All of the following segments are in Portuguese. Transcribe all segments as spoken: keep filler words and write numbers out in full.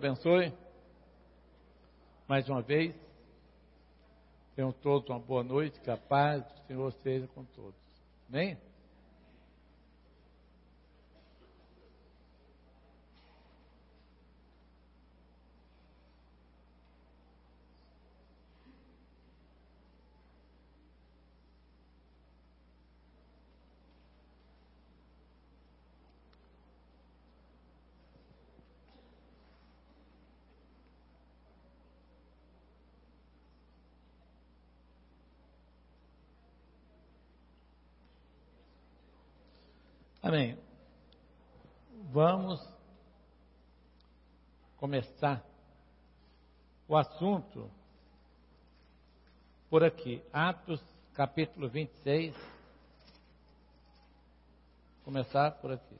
abençoe. Mais uma vez, tenham todos uma boa noite, que a paz do Senhor esteja com todos. Amém? Amém. Vamos começar o assunto por aqui. Atos, capítulo vinte e seis. Começar por aqui.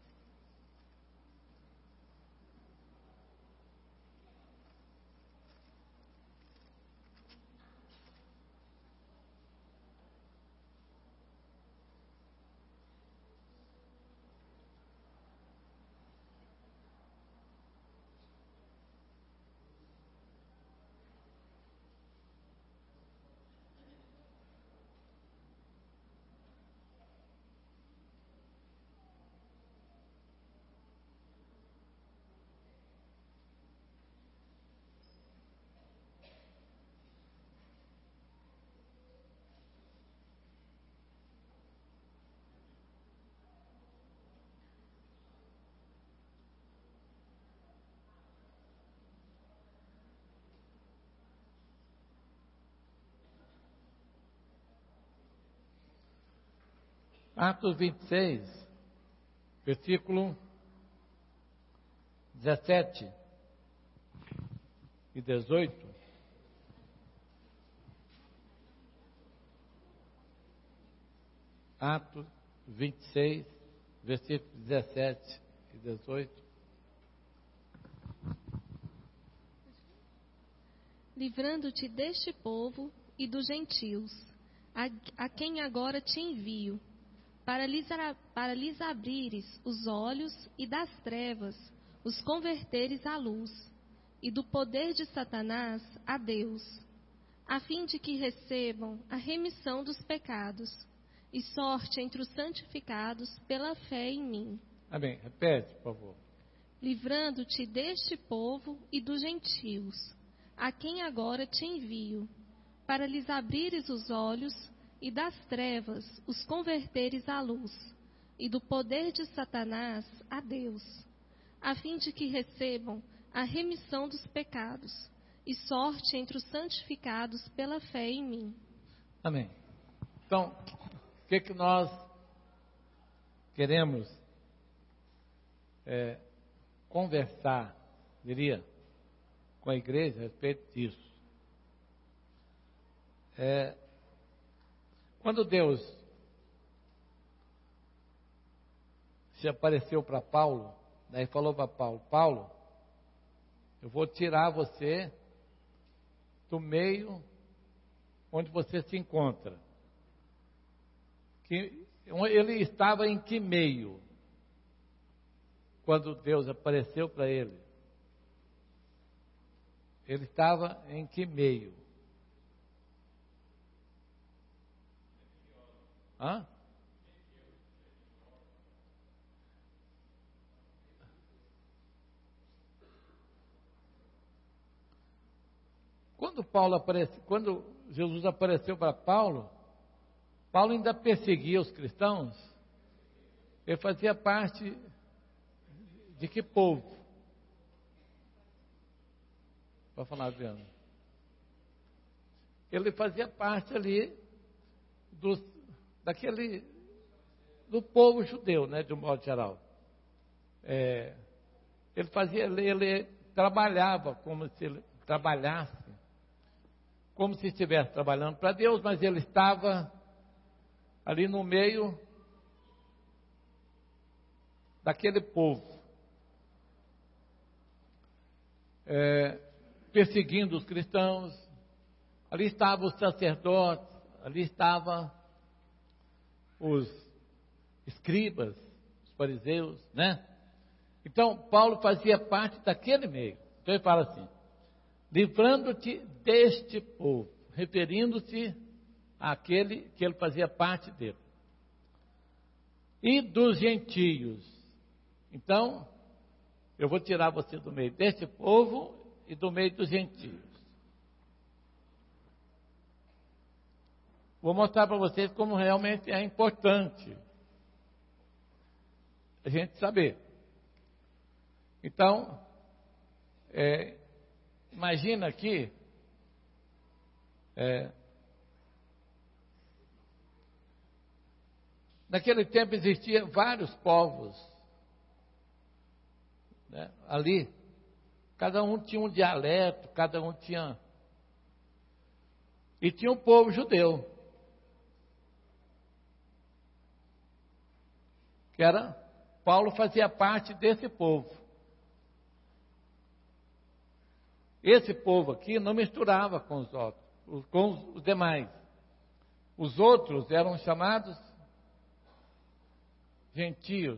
Atos vinte e seis, versículo dezessete e dezoito. Atos vinte e seis, versículo dezessete e dezoito. Livrando-te deste povo e dos gentios, a, a quem agora te envio, para lhes, para lhes abrires os olhos e das trevas os converteres à luz, e do poder de Satanás a Deus, a fim de que recebam a remissão dos pecados e sorte entre os santificados pela fé em mim. Amém. Repete, por favor. Livrando-te deste povo e dos gentios, a quem agora te envio, para lhes abrires os olhos e das trevas os converteres à luz, e do poder de Satanás a Deus, a fim de que recebam a remissão dos pecados e sorte entre os santificados pela fé em mim. Amém. Então, o que, que nós queremos é, conversar, diria, com a igreja a respeito disso? É, quando Deus se apareceu para Paulo, daí falou para Paulo: Paulo, eu vou tirar você do meio onde você se encontra. Que, ele estava em que meio? Quando Deus apareceu para ele, ele estava em que meio? Hã? Quando Paulo aparece, quando Jesus apareceu para Paulo, Paulo ainda perseguia os cristãos. Ele fazia parte de que povo? Para falar, Adriano. Ele fazia parte ali dos daquele, do povo judeu, né, de um modo geral. É, ele fazia, ele, ele trabalhava como se ele trabalhasse, como se estivesse trabalhando para Deus, mas ele estava ali no meio daquele povo, é, perseguindo os cristãos. Ali estavam os sacerdotes, ali estavam os escribas, os fariseus, né? Então, Paulo fazia parte daquele meio. Então ele fala assim: livrando-te deste povo, referindo-se àquele que ele fazia parte dele, e dos gentios. Então, eu vou tirar você do meio deste povo e do meio dos gentios. Vou mostrar para vocês como realmente é importante a gente saber. Então, é, imagina aqui, é, naquele tempo existiam vários povos, né, ali, cada um tinha um dialeto, cada um tinha, e tinha um povo judeu, que era, Paulo fazia parte desse povo. Esse povo aqui não misturava com os outros, com os demais. Os outros eram chamados gentios.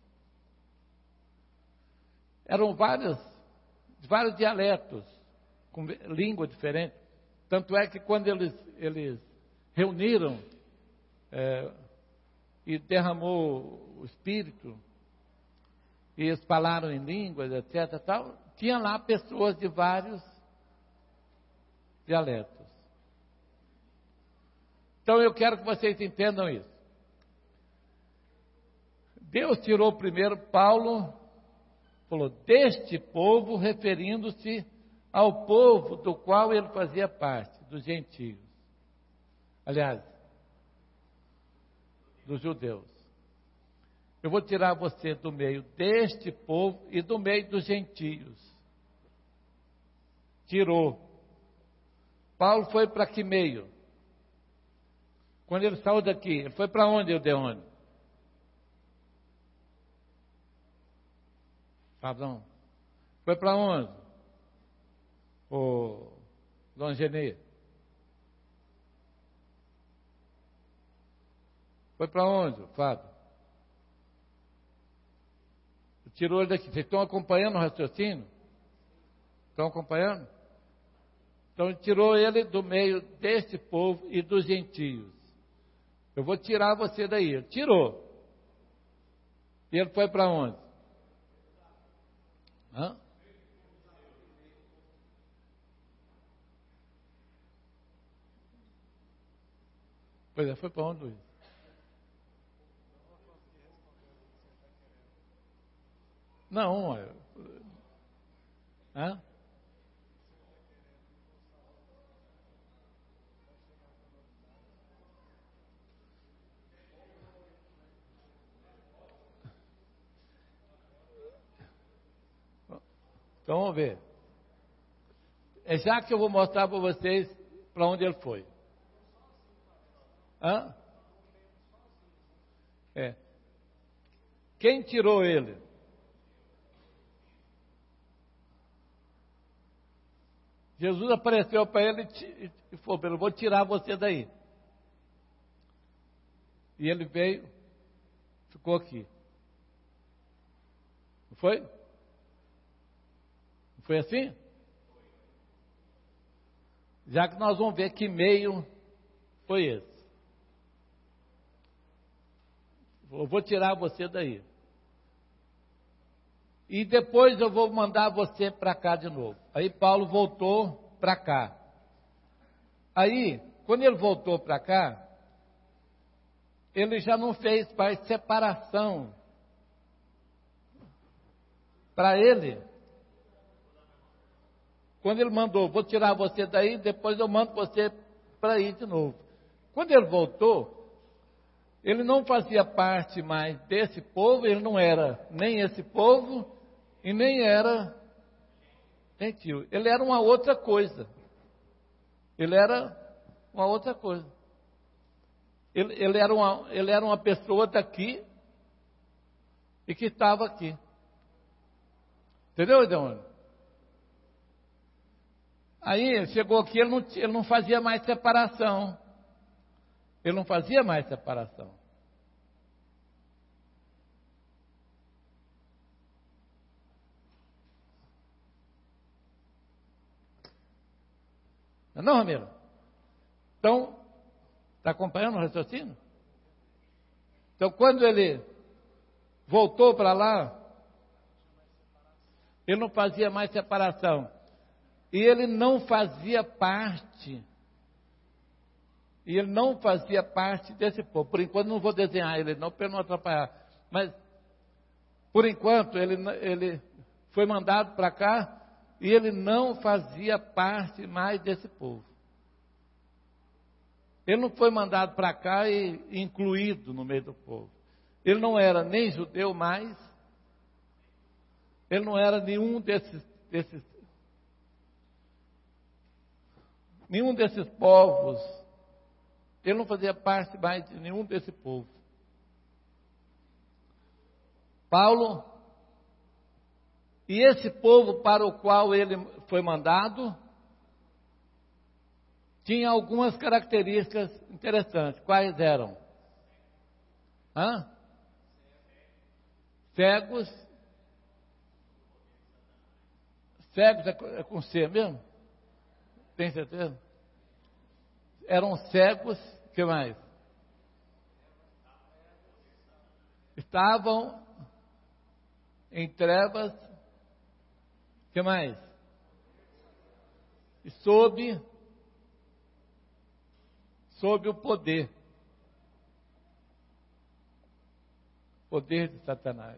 Eram vários, vários dialetos, com língua diferente. Tanto é que quando eles, eles reuniram é, e derramou o Espírito, e eles falaram em línguas, etc, tal, tinha lá pessoas de vários dialetos. Então eu quero que vocês entendam isso. Deus tirou primeiro Paulo, falou, deste povo, referindo-se ao povo do qual ele fazia parte, dos gentios. Aliás, dos judeus. Eu vou tirar você do meio deste povo e do meio dos gentios. Tirou. Paulo foi para que meio? Quando ele saiu daqui, ele foi para onde, Eudeone? Perdão. Foi para onde? O Dom Genê. Foi para onde, Fábio? Tirou ele daqui. Vocês estão acompanhando o raciocínio? Estão acompanhando? Então ele tirou ele do meio deste povo e dos gentios. Eu vou tirar você daí. Ele tirou. E ele foi para onde? Hã? Pois é, foi para onde, Luiz? Não, é... Hã? Então vamos ver. É já que eu vou mostrar para vocês para onde ele foi. Hã? É. Quem tirou ele? Jesus apareceu para ele e falou: eu vou tirar você daí. E ele veio, ficou aqui. Não foi? Não foi assim? Já que nós vamos ver que meio foi esse. Eu vou tirar você daí. E depois eu vou mandar você para cá de novo. Aí Paulo voltou para cá. Aí, quando ele voltou para cá, ele já não fez mais separação. Para ele, quando ele mandou, vou tirar você daí, depois eu mando você para ir de novo. Quando ele voltou, ele não fazia parte mais desse povo, ele não era nem esse povo e nem era gentil. Ele era uma outra coisa. Ele era uma outra coisa. Ele, ele, era, uma, ele era uma pessoa daqui e que estava aqui. Entendeu, Edão? Aí ele chegou aqui, ele não, ele não fazia mais separação. Ele não fazia mais separação. Não, Ramiro? Então, está acompanhando o raciocínio? Então, quando ele voltou para lá, ele não fazia mais separação. E ele não fazia parte, e ele não fazia parte desse povo. Por enquanto, não vou desenhar ele não, para não atrapalhar. Mas, por enquanto, ele, ele foi mandado para cá, e ele não fazia parte mais desse povo. Ele não foi mandado para cá e incluído no meio do povo. Ele não era nem judeu mais, ele não era nenhum desses, desses, nenhum desses povos, ele não fazia parte mais de nenhum desse povo. Paulo, e esse povo para o qual ele foi mandado, tinha algumas características interessantes. Quais eram? Hã? Cegos. Cegos é com C mesmo? Tem certeza? Eram cegos, o que mais? Estavam em trevas, o que mais? E sob, sob o poder, poder de Satanás.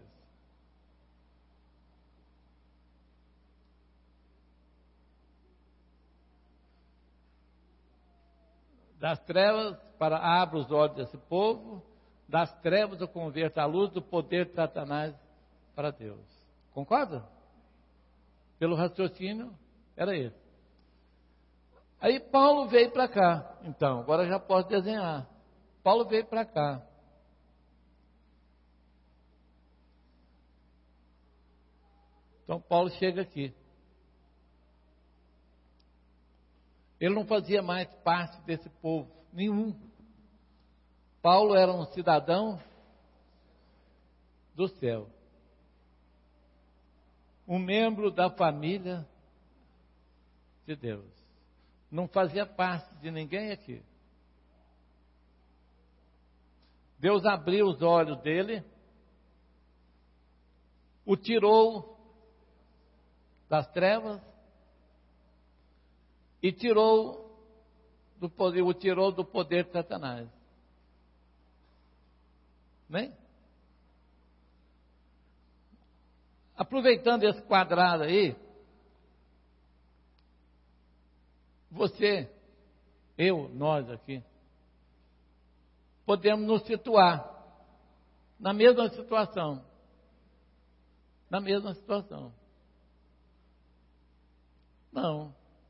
Das trevas para abra os olhos desse povo, das trevas eu converto à luz do poder de Satanás para Deus. Concorda? Pelo raciocínio, era isso. Aí Paulo veio para cá. Então, agora já posso desenhar. Paulo veio para cá. Então Paulo chega aqui. Ele não fazia mais parte desse povo, nenhum. Paulo era um cidadão do céu. Um membro da família de Deus. Não fazia parte de ninguém aqui. Deus abriu os olhos dele, o tirou das trevas e tirou do poder, o tirou do poder de Satanás. Né? Aproveitando esse quadrado aí, você, eu, nós aqui, podemos nos situar na mesma situação. Na mesma situação. Não.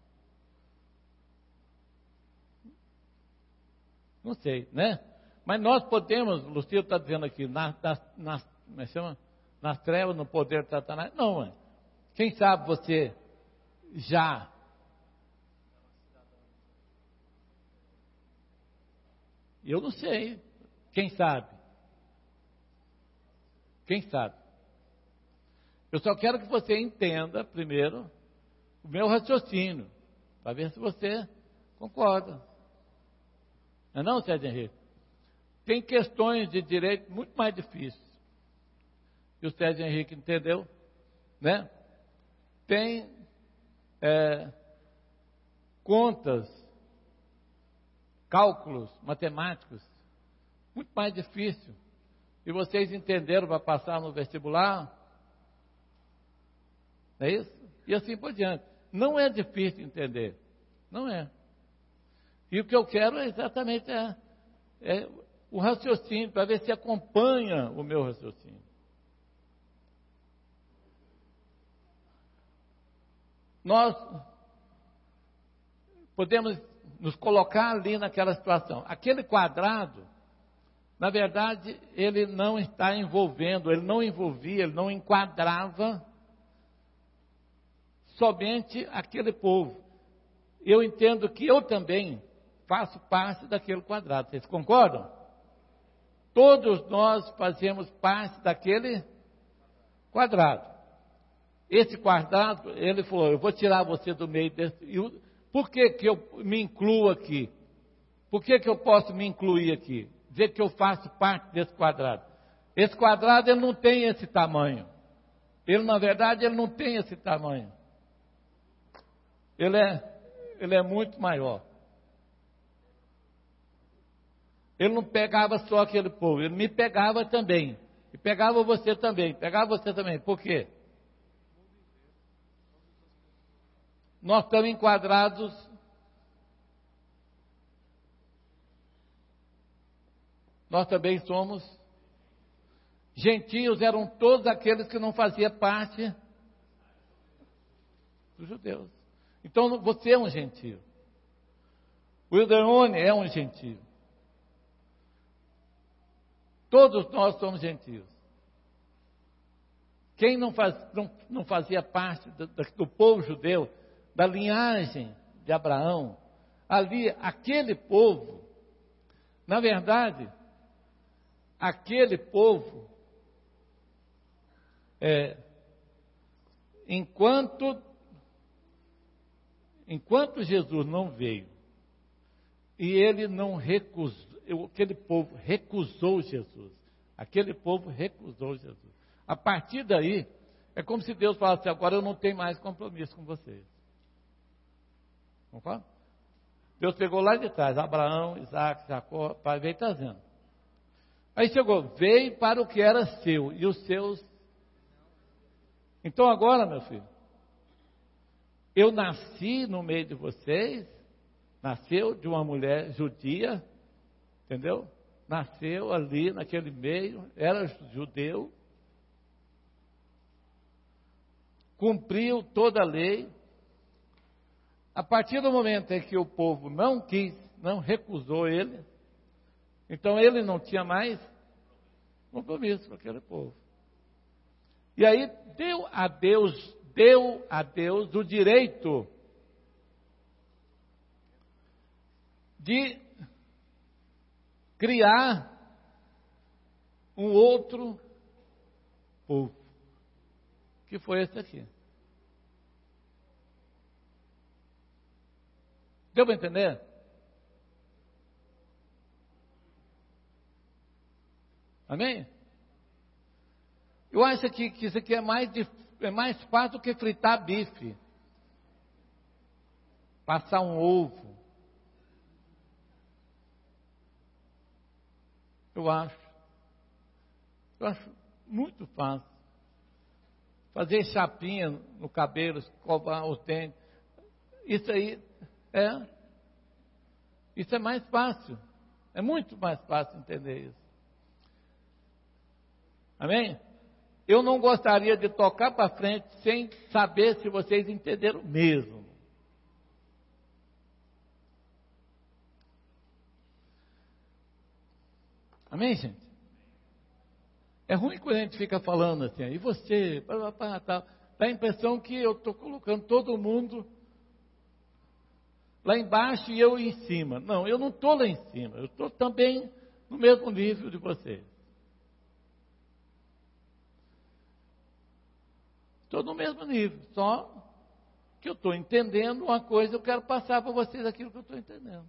Não sei, né? Mas nós podemos, o Lucilo está dizendo aqui, nas, nas, nas, como é que chama? Nas trevas, no poder de Satanás. Não, mãe. Quem sabe você já eu não sei. Quem sabe? Quem sabe? Eu só quero que você entenda primeiro o meu raciocínio, para ver se você concorda. Não é não, Sérgio Henrique? Tem questões de direito muito mais difíceis. E o Sérgio Henrique entendeu, né? Tem é, contas, cálculos matemáticos, muito mais difícil. E vocês entenderam para passar no vestibular? É isso? E assim por diante. Não é difícil entender. Não é. E o que eu quero é exatamente é, é o raciocínio, para ver se acompanha o meu raciocínio. Nós podemos nos colocar ali naquela situação. Aquele quadrado, na verdade, ele não está envolvendo, ele não envolvia, ele não enquadrava somente aquele povo. Eu entendo que eu também faço parte daquele quadrado. Vocês concordam? Todos nós fazemos parte daquele quadrado. Esse quadrado, ele falou, eu vou tirar você do meio desse... Por que que eu me incluo aqui? Por que que eu posso me incluir aqui? Dizer que eu faço parte desse quadrado. Esse quadrado, ele não tem esse tamanho. Ele, na verdade, ele não tem esse tamanho. Ele é, ele é muito maior. Ele não pegava só aquele povo, ele me pegava também. E pegava você também, pegava você também. Por quê? Nós estamos enquadrados nós também somos gentios, eram todos aqueles que não faziam parte dos judeus. Então você é um gentio. O Wilderone é um gentio. Todos nós somos gentios. Quem não, faz, não, não fazia parte do, do povo judeu, da linhagem de Abraão, ali, aquele povo, na verdade, aquele povo, é, enquanto, enquanto Jesus não veio, e ele não recusou, aquele povo recusou Jesus, aquele povo recusou Jesus. A partir daí, é como se Deus falasse, agora eu não tenho mais compromisso com vocês. Concorda? Deus pegou lá de trás, Abraão, Isaac, Jacó, pai, veio trazendo. Aí chegou, veio para o que era seu, e os seus. Então agora, meu filho, eu nasci no meio de vocês, nasceu de uma mulher judia, entendeu? Nasceu ali naquele meio, era judeu, cumpriu toda a lei. A partir do momento em que o povo não quis, não recusou ele, então ele não tinha mais compromisso com aquele povo. E aí deu a Deus, deu a Deus o direito de criar um outro povo, que foi esse aqui. Deu para entender? Amém? Eu acho que, que isso aqui é mais, é mais fácil do que fritar bife. Passar um ovo. Eu acho. Eu acho muito fácil. Fazer chapinha no cabelo, escovar os dentes. Isso aí é. Isso é mais fácil. É muito mais fácil entender isso. Amém? Eu não gostaria de tocar para frente sem saber se vocês entenderam mesmo. Amém, gente? É ruim quando a gente fica falando assim, e você, pá, pá, tá, dá a impressão que eu estou colocando todo mundo lá embaixo e eu em cima. Não, eu não estou lá em cima, eu estou também no mesmo nível de vocês. Estou no mesmo nível, só que eu estou entendendo uma coisa, eu quero passar para vocês aquilo que eu estou entendendo.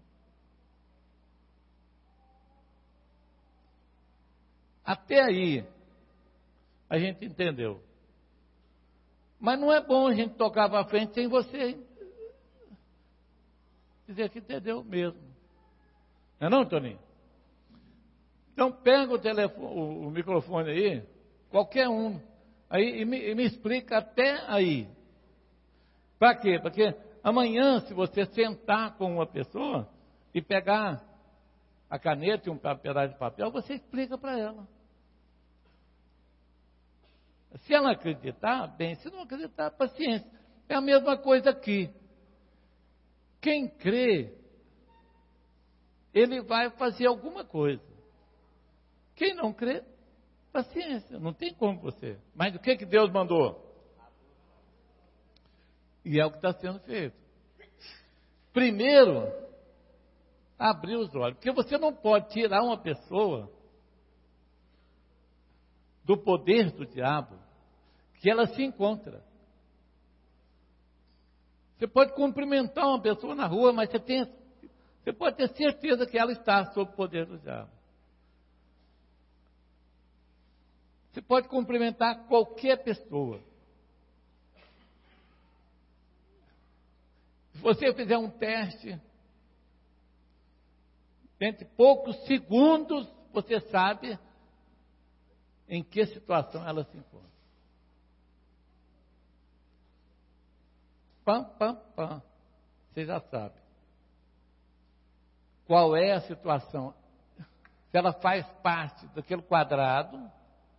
Até aí, a gente entendeu. Mas não é bom a gente tocar para frente sem você dizer que entendeu mesmo. Não é não, Toninho? Então pega o, telefone, o, o microfone aí, qualquer um, aí, e, me, e me explica até aí. Para quê? Porque amanhã, se você sentar com uma pessoa e pegar a caneta e um pedaço de papel, você explica para ela. Se ela acreditar, bem, se não acreditar, paciência. É a mesma coisa aqui. Quem crê, ele vai fazer alguma coisa. Quem não crê, paciência, não tem como você. Mas o que, que Deus mandou? E é o que está sendo feito. Primeiro, abrir os olhos. Porque você não pode tirar uma pessoa do poder do diabo que ela se encontra. Você pode cumprimentar uma pessoa na rua, mas você, tem, você pode ter certeza que ela está sob o poder do diabo. Você pode cumprimentar qualquer pessoa. Se você fizer um teste, dentro de poucos segundos, você sabe em que situação ela se encontra. Pam, pam, pam. Você já sabe. Qual é a situação? Se ela faz parte daquele quadrado,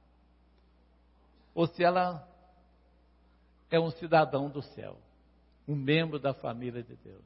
ou se ela é um cidadão do céu, um membro da família de Deus.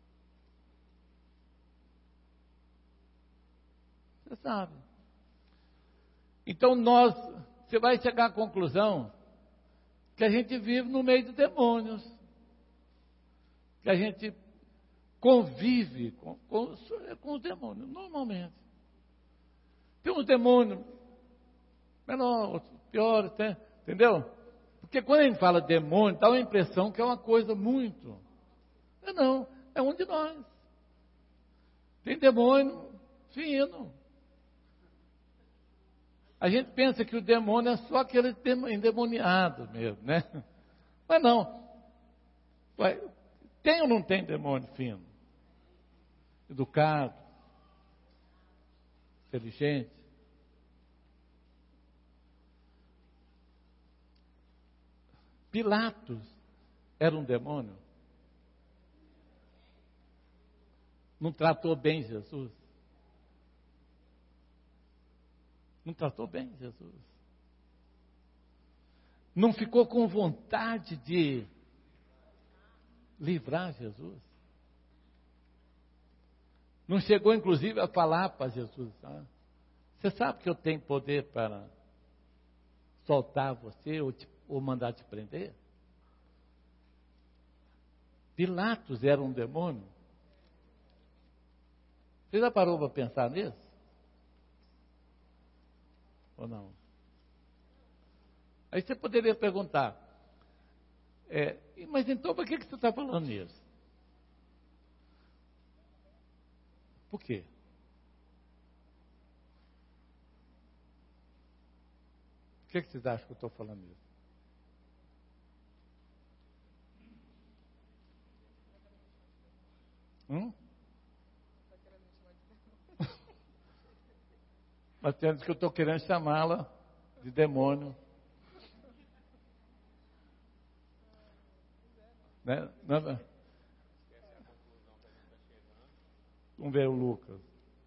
Você sabe. Então nós, você vai chegar à conclusão que a gente vive no meio de demônios, que a gente convive com, com, com os demônios, normalmente. Tem uns demônios menores, piores, tem, entendeu? Porque quando a gente fala demônio, dá uma impressão que é uma coisa muito. Não, não, é um de nós. Tem demônio fino. A gente pensa que o demônio é só aquele endemoniado mesmo, né? Mas não. Tem ou não tem demônio fino? Educado, inteligente. Pilatos era um demônio? Não tratou bem Jesus? Não tratou bem Jesus? Não ficou com vontade de livrar Jesus? Não chegou inclusive a falar para Jesus, ah, você sabe que eu tenho poder para soltar você ou, te, ou mandar te prender? Pilatos era um demônio? Você já parou para pensar nisso? Ou não? Aí você poderia perguntar, é, mas então por que, que você está falando isso? Por quê? Por que, que vocês acham que eu estou falando isso? Hum? Mas tem que eu estou querendo chamá-la de demônio. Né? Vamos ver o Lucas.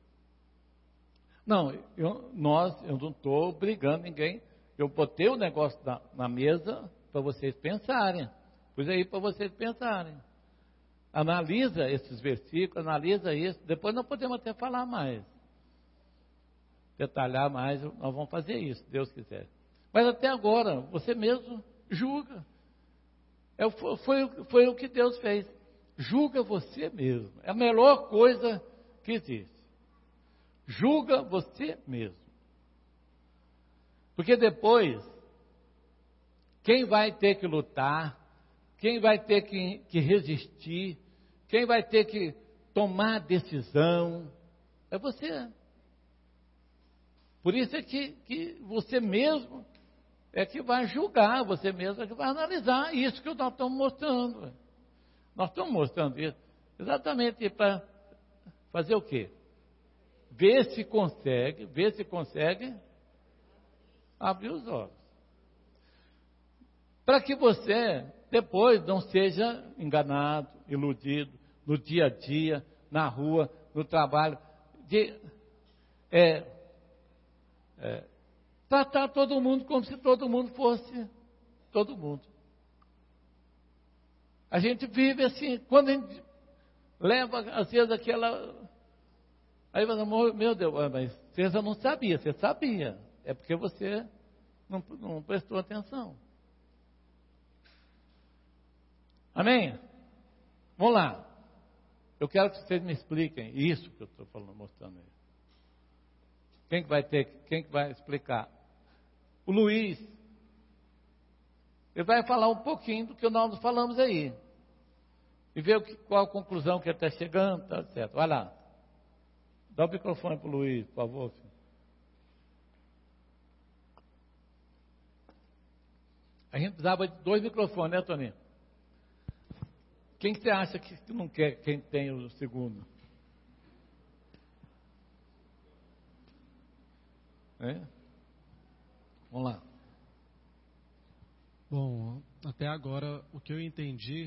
Não, eu, nós, eu não estou brigando ninguém. Eu botei o negócio na, na mesa para vocês pensarem. Pus aí para vocês pensarem. Analisa esses versículos, analisa isso. Depois nós podemos até falar mais. Detalhar mais, nós vamos fazer isso, se Deus quiser. Mas até agora, você mesmo julga. É, foi, foi, foi o que Deus fez. Julga você mesmo. É a melhor coisa que existe. Julga você mesmo. Porque depois, quem vai ter que lutar, quem vai ter que, que resistir, quem vai ter que tomar decisão, é você. Por isso é que, que você mesmo é que vai julgar, você mesmo é que vai analisar isso que nós estamos mostrando. Nós estamos mostrando isso exatamente para fazer o quê? Ver se consegue, ver se consegue abrir os olhos. Para que você depois não seja enganado, iludido, no dia a dia, na rua, no trabalho, de é, é, tratar todo mundo como se todo mundo fosse todo mundo. A gente vive assim, quando a gente leva, às vezes, aquela... Aí você fala, meu Deus, mas você já não sabia, você sabia. É porque você não, não prestou atenção. Amém? Vamos lá. Eu quero que vocês me expliquem isso que eu estou falando, mostrando aí. Quem que vai ter, quem que vai explicar? O Luiz. Ele vai falar um pouquinho do que nós falamos aí. e ver o que, qual a conclusão que ele está chegando, tá certo. Vai lá. Dá o microfone para o Luiz, por favor, filho. A gente precisava de dois microfones, né, Toninho? Quem que você acha que não quer quem tem o segundo? É? Vamos lá. Bom, até agora o que eu entendi.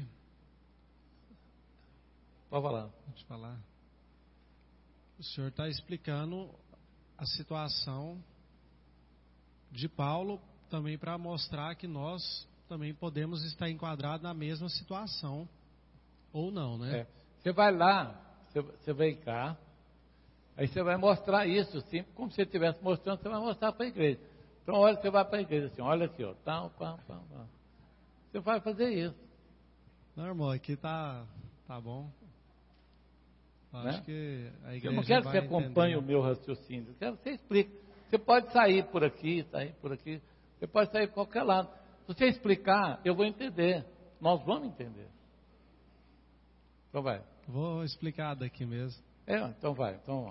Pode falar. Pode falar. O senhor está explicando a situação de Paulo também para mostrar que nós também podemos estar enquadrados na mesma situação. Ou não, né? É. Você vai lá, você, você vem cá, aí você vai mostrar isso, assim, como se você estivesse mostrando, você vai mostrar para a igreja. Então, olha, você vai para a igreja assim, olha aqui, ó, tal, pam, pam, pam. Você vai fazer isso. Não, irmão, aqui tá, tá bom. Acho Né? que a igreja Eu não quero que vai você acompanhe entender. o meu raciocínio, eu quero que você explique. Você pode sair por aqui, sair por aqui, você pode sair por qualquer lado. Se você explicar, eu vou entender. Nós vamos entender. Então vai. Vou explicar daqui mesmo. É, então vai. Então,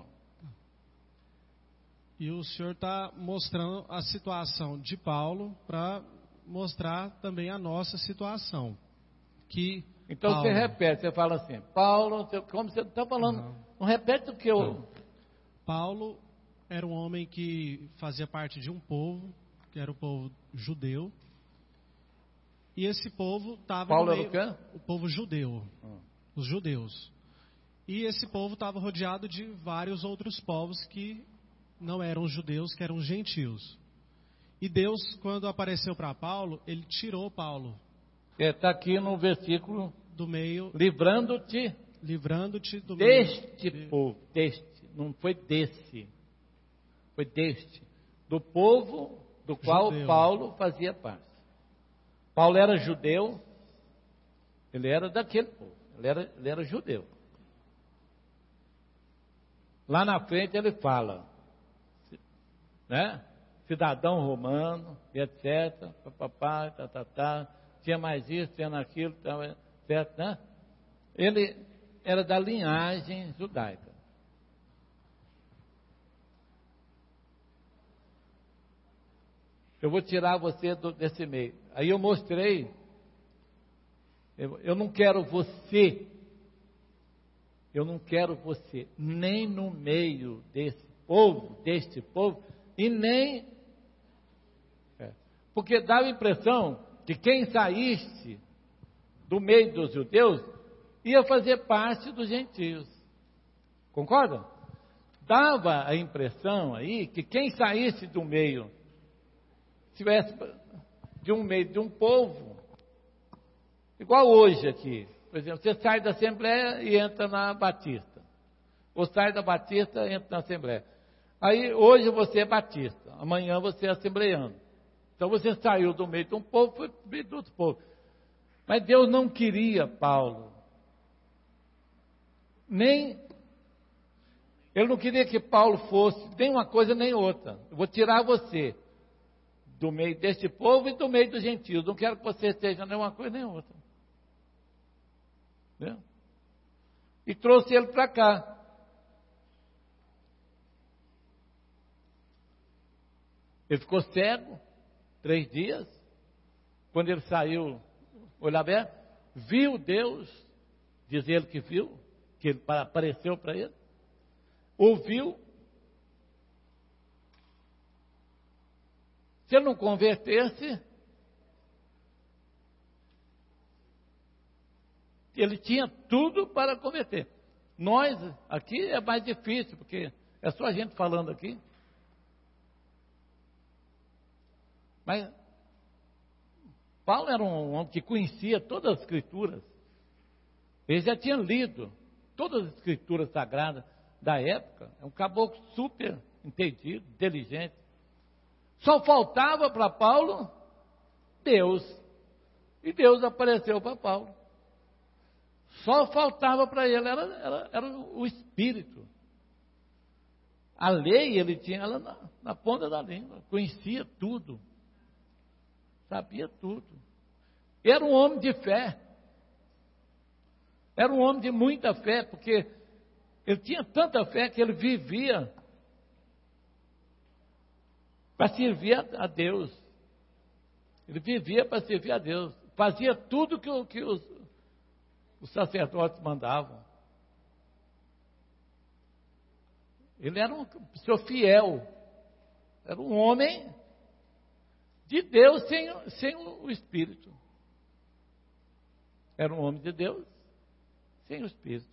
E o senhor está mostrando a situação de Paulo para mostrar também a nossa situação. Que então Paulo, você repete, você fala assim, Paulo, você- como você está falando, Não. não repete o que eu... Paulo era um homem que fazia parte de um povo, que era o povo judeu. E esse povo estava Paulo no era meio, o quê? o povo judeu, Hum. os judeus. E esse povo estava rodeado de vários outros povos que não eram judeus, que eram gentios. E Deus, quando apareceu para Paulo, ele tirou Paulo Está aqui no versículo, do meio, livrando-te livrando-te do meio. deste povo, deste, não foi desse, foi deste, do povo do qual Judeu. Paulo fazia parte. Paulo era judeu, ele era daquele povo, ele era, ele era judeu. Lá na frente ele fala, né? Cidadão romano, etcétera, papapá, tá, tá, tá, tinha mais isso, tinha naquilo, tá, certo, né? Ele era da linhagem judaica. Eu vou tirar você do, desse meio. Aí eu mostrei, eu, eu não quero você, eu não quero você, nem no meio desse povo, deste povo, e nem, é, porque dava a impressão que quem saísse do meio dos judeus ia fazer parte dos gentios. Concordam? Dava a impressão aí que quem saísse do meio, tivesse de um meio de um povo, igual hoje aqui, por exemplo, você sai da Assembleia e entra na Batista, ou sai da Batista e entra na Assembleia. Aí hoje você é batista, amanhã você é assembleiano. Então você saiu do meio de um povo, foi do meio do outro povo. Mas Deus não queria Paulo. Nem, ele não queria que Paulo fosse nem uma coisa nem outra. Eu vou tirar você do meio deste povo e do meio dos gentios. Não quero que você seja nem uma coisa nem outra. Entendeu? E trouxe ele para cá. Ele ficou cego três dias. Quando ele saiu, olho aberto, viu Deus, diz ele que viu, que ele apareceu para ele, ouviu. Se ele não convertesse, ele tinha tudo para converter. Nós, aqui é mais difícil, porque é só a gente falando aqui. Mas Paulo era um homem que conhecia todas as escrituras. Ele já tinha lido todas as escrituras sagradas da época. É um caboclo super entendido, inteligente. Só faltava para Paulo Deus. E Deus apareceu para Paulo. Só faltava para ele, era, era, era o Espírito. A lei ele tinha ela na, na ponta da língua, conhecia tudo. Sabia tudo. Era um homem de fé. Era um homem de muita fé, porque ele tinha tanta fé que ele vivia para servir a, a Deus. Ele vivia para servir a Deus. Fazia tudo que, o, que os, os sacerdotes mandavam. Ele era um senhor fiel. Era um homem de Deus sem, sem o Espírito. Era um homem de Deus sem o Espírito.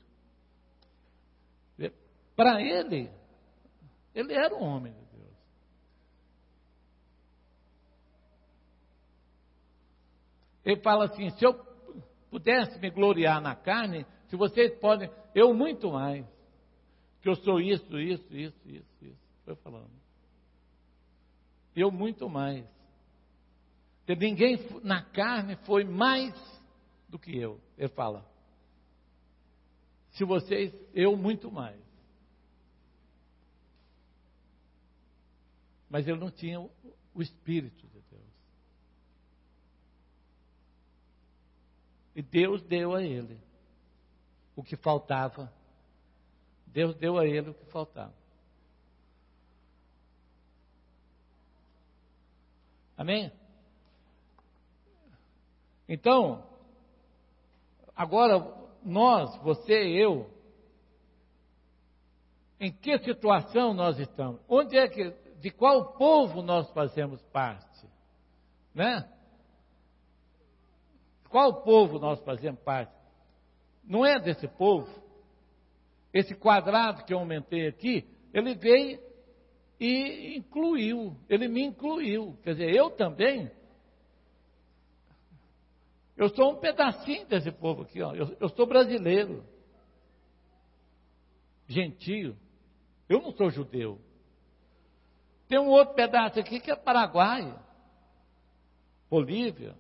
Para ele, ele era um homem de Deus. Ele fala assim, se eu pudesse me gloriar na carne, se vocês podem, eu muito mais, que eu sou isso, isso, isso, isso, isso. Foi falando. Eu muito mais. Porque ninguém na carne foi mais do que eu. Ele fala. Se vocês, eu muito mais. Mas ele não tinha o, o Espírito de Deus. E Deus deu a ele o que faltava. Deus deu a ele o que faltava. Amém? Então, agora nós, você e eu, em que situação nós estamos? Onde é que, de qual povo nós fazemos parte? Né? Qual povo nós fazemos parte? Não é desse povo. Esse quadrado que eu aumentei aqui, ele veio e incluiu, ele me incluiu. Quer dizer, eu também, eu sou um pedacinho desse povo aqui, ó. Eu, eu sou brasileiro, gentio, eu não sou judeu. Tem um outro pedaço aqui que é Paraguai, Bolívia.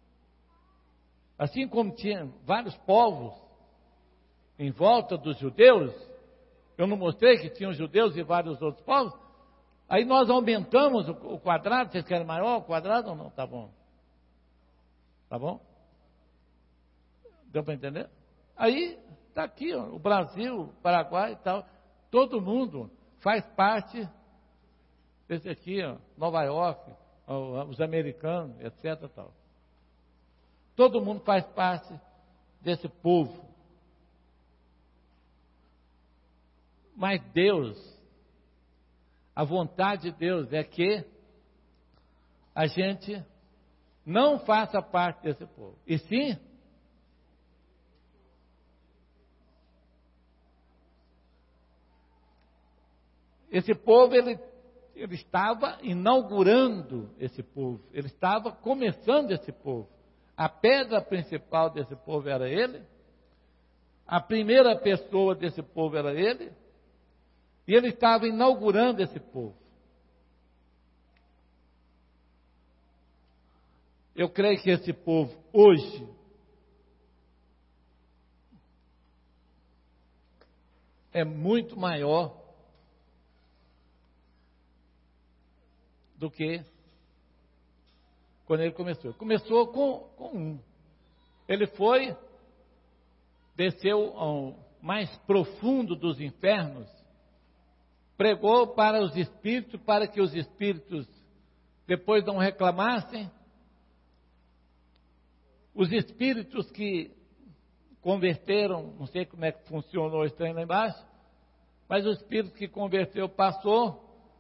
Assim como tinha vários povos em volta dos judeus, eu não mostrei que tinham judeus e vários outros povos. Aí nós aumentamos o quadrado. Vocês querem maior o quadrado ou não? Tá bom. Tá bom? Deu para entender? Aí está aqui, ó, o Brasil, o Paraguai e tal. Todo mundo faz parte desse aqui, ó, Nova York, ó, os americanos, etc. Tal. Todo mundo faz parte desse povo. Mas Deus, a vontade de Deus é que a gente não faça parte desse povo. E sim, esse povo, ele, ele estava inaugurando esse povo. Ele estava começando esse povo. A pedra principal desse povo era ele. A primeira pessoa desse povo era ele. E ele estava inaugurando esse povo. Eu creio que esse povo, hoje, é muito maior do que quando ele começou. Ele começou com, com um. Ele foi, desceu ao mais profundo dos infernos, pregou para os espíritos, para que os espíritos depois não reclamassem. Os espíritos que converteram, não sei como é que funcionou isso aí lá embaixo, mas o espírito que converteu passou,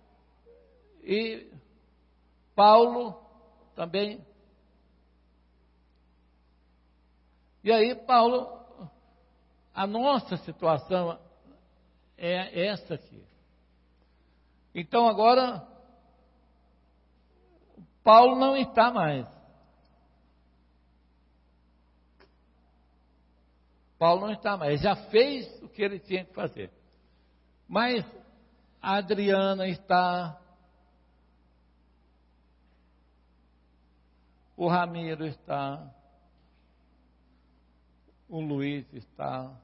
e Paulo também. E aí, Paulo, a nossa situação é essa aqui. Então agora, Paulo não está mais. Paulo não está mais. Ele já fez o que ele tinha que fazer. Mas a Adriana está. O Ramiro está. O Luiz está.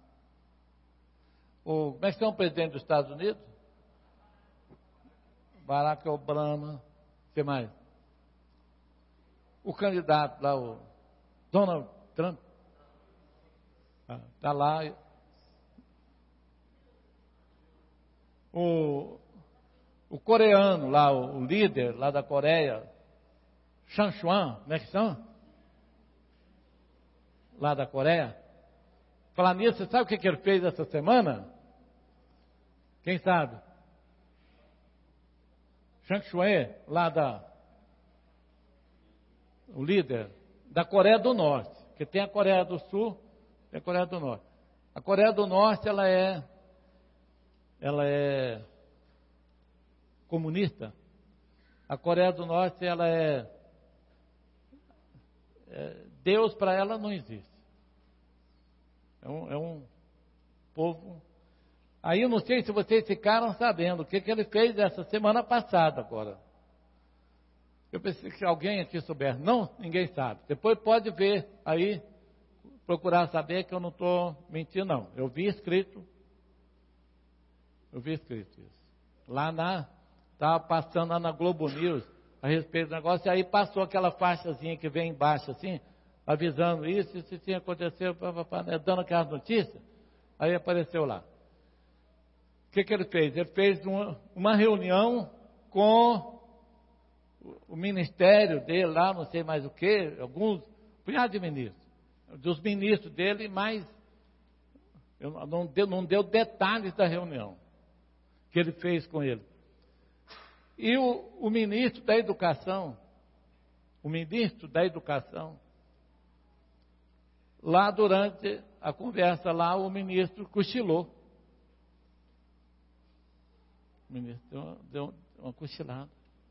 O, como é que está o presidente dos Estados Unidos? Barack Obama. O que mais? O candidato lá, o Donald Trump. Está lá. O, o coreano lá, o, o líder lá da Coreia, Chan Chuan, como é que são? Lá da Coreia. Falar nisso, você sabe o que, que ele fez essa semana? Quem sabe? Chan Chuan, lá da... o líder da Coreia do Norte, que tem a Coreia do Sul e a Coreia do Norte. A Coreia do Norte, ela é, ela é comunista. A Coreia do Norte, ela é, é Deus para ela não existe. É um, é um povo. Aí eu não sei se vocês ficaram sabendo o que, que ele fez essa semana passada agora. Eu pensei que alguém aqui souber. Não, ninguém sabe. Depois pode ver aí, procurar saber que eu não estou mentindo, não. Eu vi escrito. Eu vi escrito isso. Lá na... Estava passando lá na Globo News a respeito do negócio. E aí passou aquela faixazinha que vem embaixo assim, avisando isso, isso tinha acontecido, né, dando aquelas notícias. Aí apareceu lá. O que, que ele fez? Ele fez uma, uma reunião com o ministério dele lá, não sei mais o que, alguns, punhado de ministros, dos ministros dele, mas não deu, não deu detalhes da reunião que ele fez com ele. E o, o ministro da Educação, o ministro da Educação, lá durante a conversa lá, o ministro cochilou. O ministro deu, deu uma cochilada.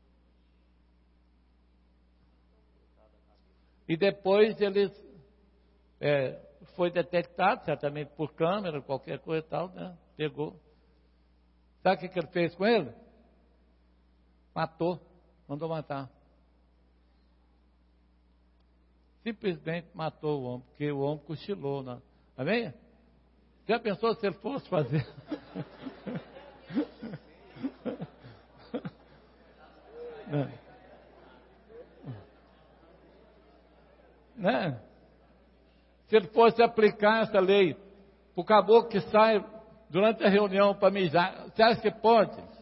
E depois eles, é, foi detectado, certamente por câmera, qualquer coisa e tal, né? Pegou. Sabe o que, que ele fez com ele? Matou, mandou matar. Simplesmente matou o homem, porque o homem cochilou. Né? Amém? Já pensou se ele fosse fazer? Não. Né? Se ele fosse aplicar essa lei para o caboclo que sai durante a reunião para mijar, você acha que pode?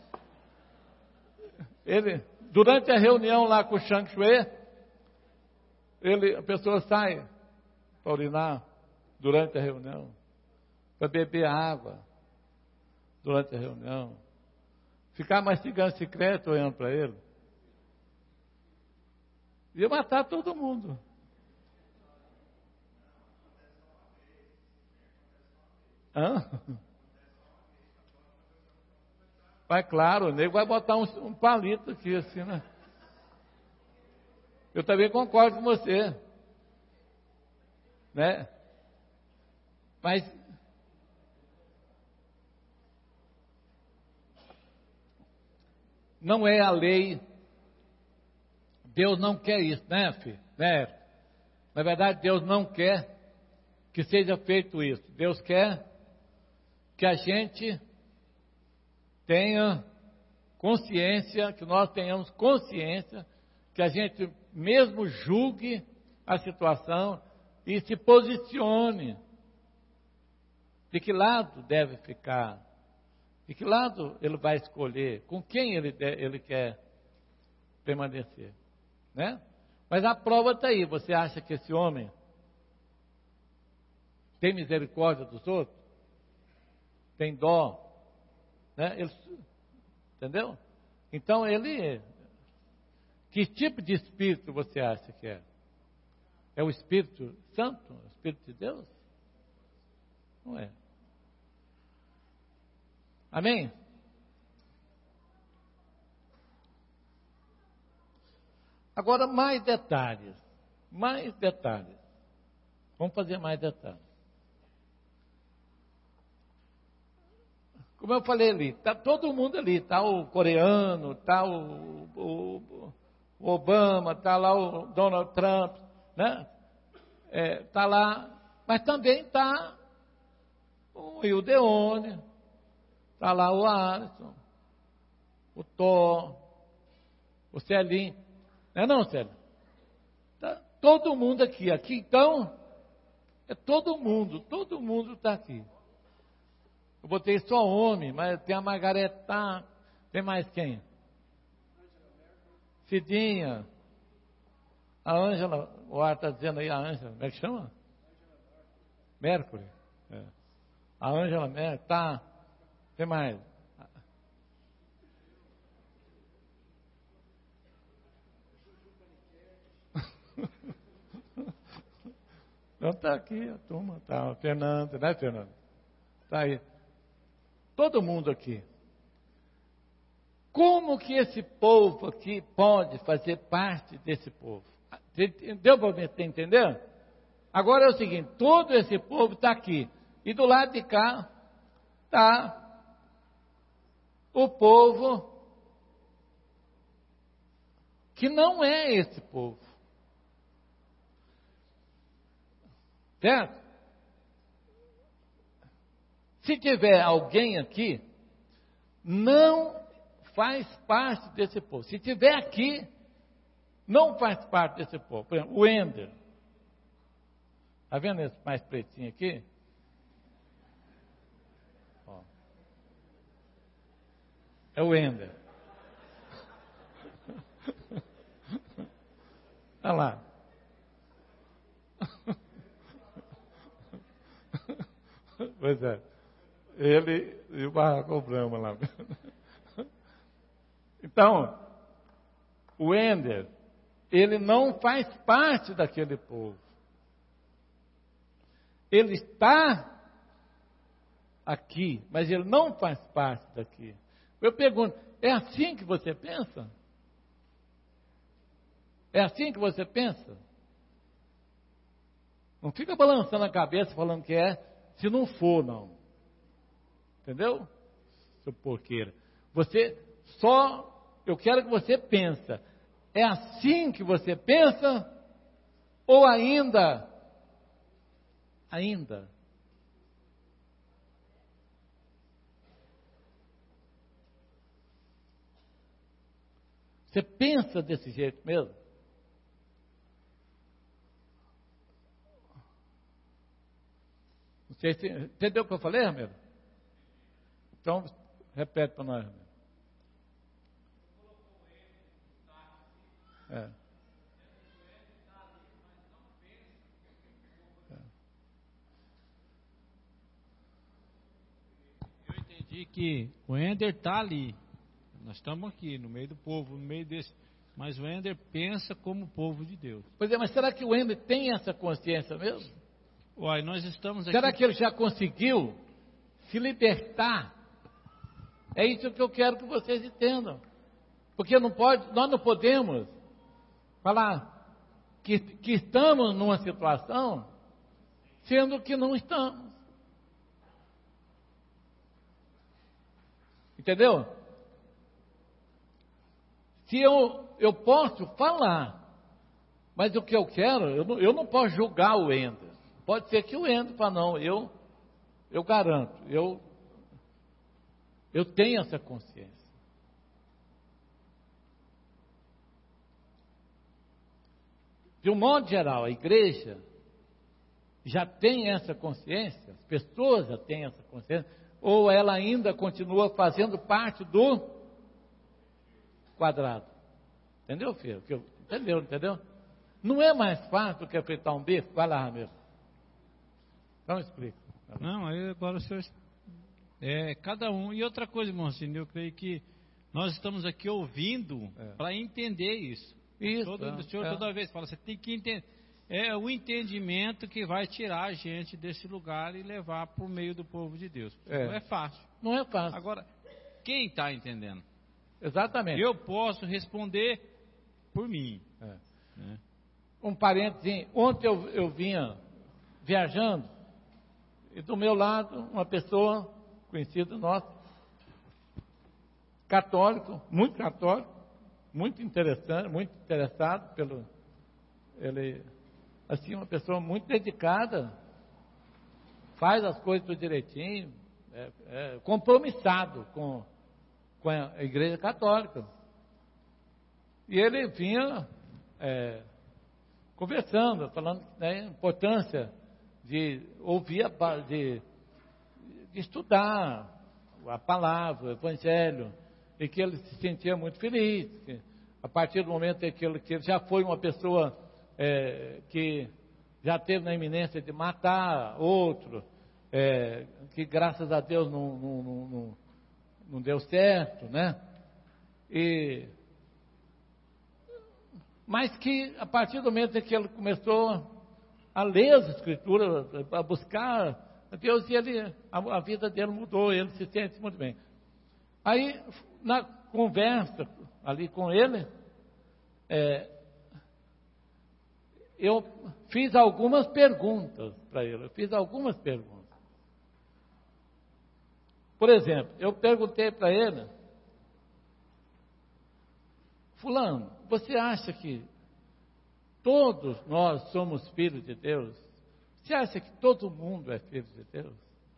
Ele, durante a reunião lá com o Shang Shui, ele, a pessoa sai para urinar durante a reunião, para beber água durante a reunião, ficar mastigando secreto olhando para ele, ia matar todo mundo. Hã? Mas claro, o nego vai botar um, um palito aqui assim, né? Eu também concordo com você, né? Mas não é a lei. Deus não quer isso, né, filho? Né? Na verdade, Deus não quer que seja feito isso. Deus quer que a gente tenha consciência, que nós tenhamos consciência, que a gente mesmo julgue a situação e se posicione. De que lado deve ficar? De que lado ele vai escolher? Com quem ele, ele quer permanecer? Né? Mas a prova está aí. Você acha que esse homem tem misericórdia dos outros? Tem dó? Né? Ele, entendeu? Então ele... Que tipo de espírito você acha que é? É o Espírito Santo? O Espírito de Deus? Não é. Amém? Agora mais detalhes. Mais detalhes. Vamos fazer mais detalhes. Como eu falei ali, está todo mundo ali, está o coreano, está o, o, o Obama, está lá o Donald Trump, né? Está é, lá, mas também está o Ildeone, está lá o Alisson, o Thor, o Celinho, não é não, Celinho? Tá todo mundo aqui, aqui então, É todo mundo, todo mundo está aqui. Eu botei só homem, mas tem a Margareta, tem mais quem? Cidinha, a Ângela, o ar está dizendo aí, a Ângela, como é que chama? Mercury. É. A Ângela Mercury, tá, tem mais. Então está aqui a turma, tá, o Fernando, né, Fernando? Está aí. Todo mundo aqui. Como que esse povo aqui pode fazer parte desse povo? Deu para você entender? Agora é o seguinte, todo esse povo está aqui. E do lado de cá está o povo que não é esse povo. Certo? Se tiver alguém aqui, não faz parte desse povo. Se tiver aqui, não faz parte desse povo. Por exemplo, o Ender. Está vendo esse mais pretinho aqui? Ó. É o Ender. Olha lá. Pois é. Ele e o Barraco Brahma lá. Então, o Ender, ele não faz parte daquele povo. Ele está aqui, mas ele não faz parte daqui. Eu pergunto, é assim que você pensa? É assim que você pensa? Não fica balançando a cabeça falando que é, se não for, não. Entendeu? Seu porqueira. Você só, eu quero que você pensa. É assim que você pensa? Ou ainda, ainda, você pensa desse jeito mesmo? Não sei se, entendeu o que eu falei, Ramiro? Então, repete para nós, Ramiro. É. Eu entendi que o Ender está ali. Nós estamos aqui, no meio do povo, no meio desse. Mas o Ender pensa como povo de Deus. Pois é, mas será que o Ender tem essa consciência mesmo? Uai, nós estamos aqui. Será que ele já conseguiu se libertar? É isso que eu quero que vocês entendam. Porque não pode, nós não podemos falar que, que estamos numa situação, sendo que não estamos. Entendeu? Se eu, eu posso falar, mas o que eu quero, eu não, eu não posso julgar o Ender. Pode ser que o Ender fale, não, eu, eu garanto, eu, eu tenho essa consciência. De um modo geral, a igreja já tem essa consciência, as pessoas já têm essa consciência, ou ela ainda continua fazendo parte do quadrado. Entendeu, filho? Entendeu, entendeu? Não é mais fácil do que fritar um bife? Vai lá, Ramiro. Então explica. Não, aí agora o senhor... É, cada um... E outra coisa, irmão, assim, eu creio que nós estamos aqui ouvindo é. para entender isso. Isso. Todo, é, o senhor é. toda vez fala, você tem que entender. É o entendimento que vai tirar a gente desse lugar e levar para o meio do povo de Deus. É. Não é fácil. Não é fácil. Agora, quem está entendendo? Exatamente. Eu posso responder por mim. É. Né? Um parênteses, ontem eu, eu vinha viajando, e do meu lado, uma pessoa conhecida nossa, católico, muito católico, muito interessante, muito interessado pelo, ele, assim, uma pessoa muito dedicada, faz as coisas tudo direitinho, é, é, compromissado com, com a Igreja Católica. E ele vinha é, conversando, falando da, né, importância de ouvir, a, de, de estudar a palavra, o evangelho, e que ele se sentia muito feliz. Que, a partir do momento em que ele, que ele já foi uma pessoa é, que já teve na iminência de matar outro, é, que graças a Deus não, não, não, não, não deu certo, né? E, mas que a partir do momento em que ele começou a ler as Escrituras, a buscar a Deus, e ele, a, a vida dele mudou, ele se sente muito bem. Aí, na conversa ali com ele, é, eu fiz algumas perguntas para ele, eu fiz algumas perguntas. Por exemplo, eu perguntei para ele: fulano, você acha que todos nós somos filhos de Deus? Você acha que todo mundo é filho de Deus?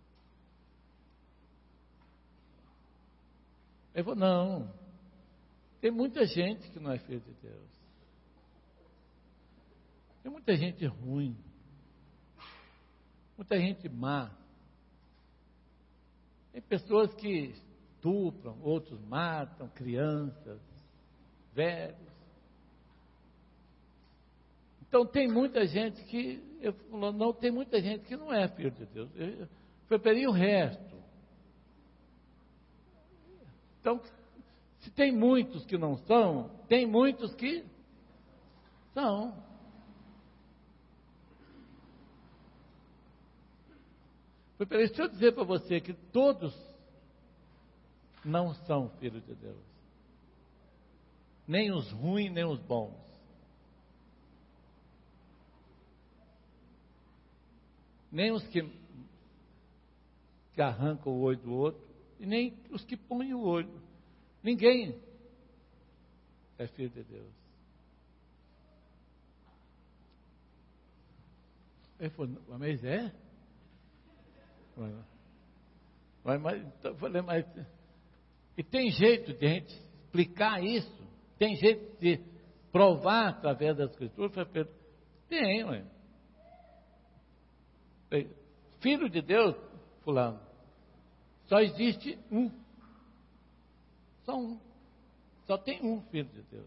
Ele falou: não, tem muita gente que não é filho de Deus. Tem muita gente ruim, muita gente má. Tem pessoas que estupram, outros matam, crianças, velhos. Então tem muita gente que, eu falo, não, tem muita gente que não é filho de Deus. Eu preferi o resto. Então, se tem muitos que não são, tem muitos que são. Deixa eu dizer para você que todos não são filhos de Deus. Nem os ruins, nem os bons. Nem os que, que arrancam o olho do outro, e nem os que põem o olho. Ninguém é filho de Deus. Ele falou: mas é? Mas, mas, eu falei, mas e tem jeito de a gente explicar isso? Tem jeito de provar através da Escritura? Eu falei: tem, ué. Filho de Deus, fulano, só existe um. Só um. Só tem um Filho de Deus.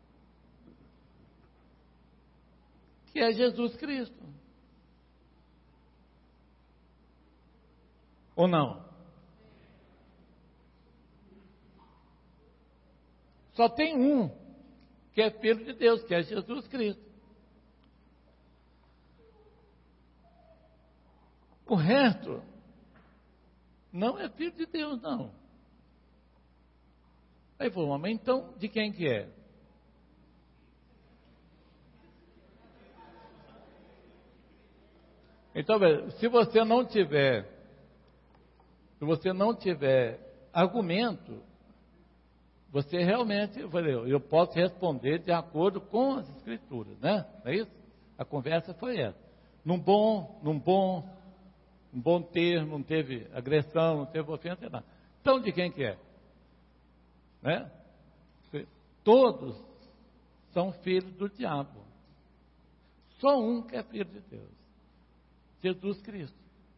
Que é Jesus Cristo. Ou não? Só tem um que é Filho de Deus, que é Jesus Cristo. O resto não é filho de Deus, não. Aí falou: mas então de quem que é? Então, se você não tiver, se você não tiver argumento, você realmente, eu falei, eu posso responder de acordo com as Escrituras, né? Não é isso? A conversa foi essa. Num bom, num bom, um bom termo, não teve agressão, não teve ofensa, nada. Então, de quem que é? Né? Todos são filhos do diabo. Só um que é filho de Deus: Jesus Cristo.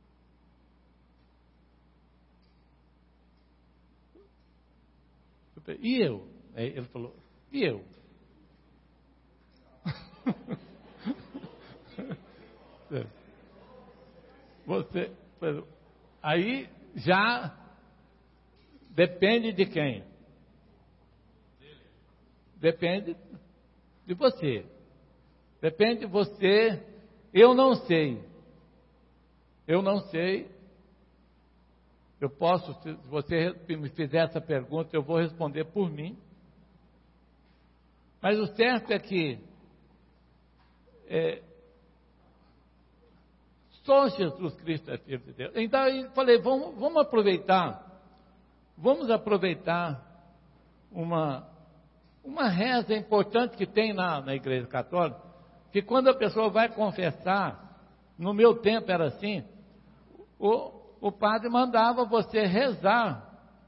E eu? Ele falou: e eu? Você, aí já depende de quem? Depende de você. Depende de você. Eu não sei. Eu não sei. Eu posso, se você me fizer essa pergunta, eu vou responder por mim. Mas o certo é que é, só Jesus Cristo é Filho de Deus. Então eu falei: vamos, vamos aproveitar, vamos aproveitar uma, uma reza importante que tem na, na Igreja Católica, que quando a pessoa vai confessar, no meu tempo era assim, o, o padre mandava você rezar.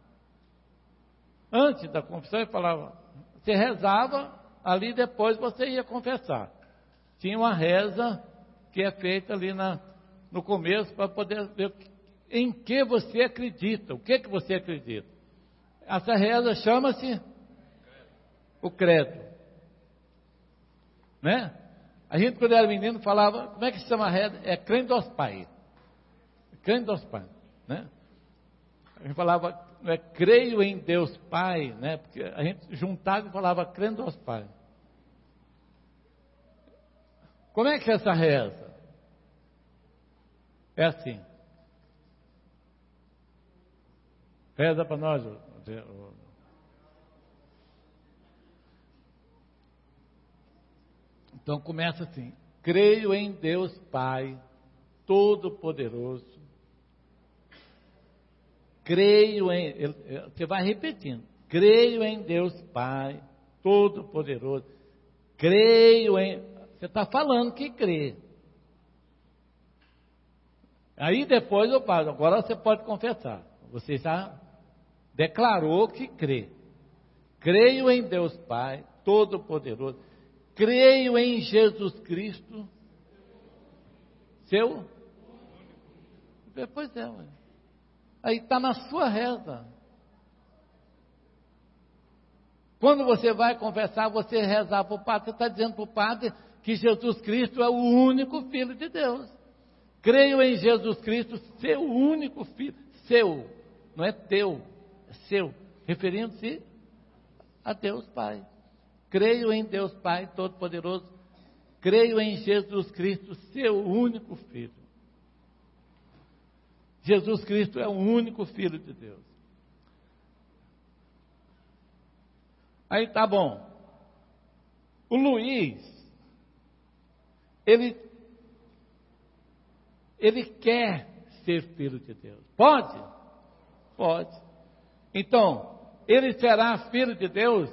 Antes da confissão ele falava, você rezava, ali depois você ia confessar. Tinha uma reza que é feita ali na no começo para poder ver em que você acredita, o que, que você acredita. Essa reza chama-se o credo. Né? A gente, quando era menino, falava, como é que se chama a reza? É crendo aos pais. Crendo aos pais. Né? A gente falava, não é, creio em Deus Pai, né? Porque a gente juntava e falava, crendo aos pais. Como é que é essa reza? É assim. Reza para nós. Então começa assim: creio em Deus Pai Todo-Poderoso. Creio em. Você vai repetindo: creio em Deus Pai Todo-Poderoso. Creio em. Você está falando que crê. Aí depois eu falo, agora você pode confessar. Você já declarou que crê. Creio em Deus Pai Todo-Poderoso. Creio em Jesus Cristo, seu? Pois é, ué. Aí está na sua reza. Quando você vai confessar, você rezar para o padre, você está dizendo para o padre que Jesus Cristo é o único Filho de Deus. Creio em Jesus Cristo, seu único Filho, seu, não é teu, é seu, referindo-se a Deus Pai. Creio em Deus Pai Todo-Poderoso, creio em Jesus Cristo, seu único Filho. Jesus Cristo é o único Filho de Deus. Aí tá bom. O Luiz, ele, ele quer ser filho de Deus. Pode? Pode. Então, ele será filho de Deus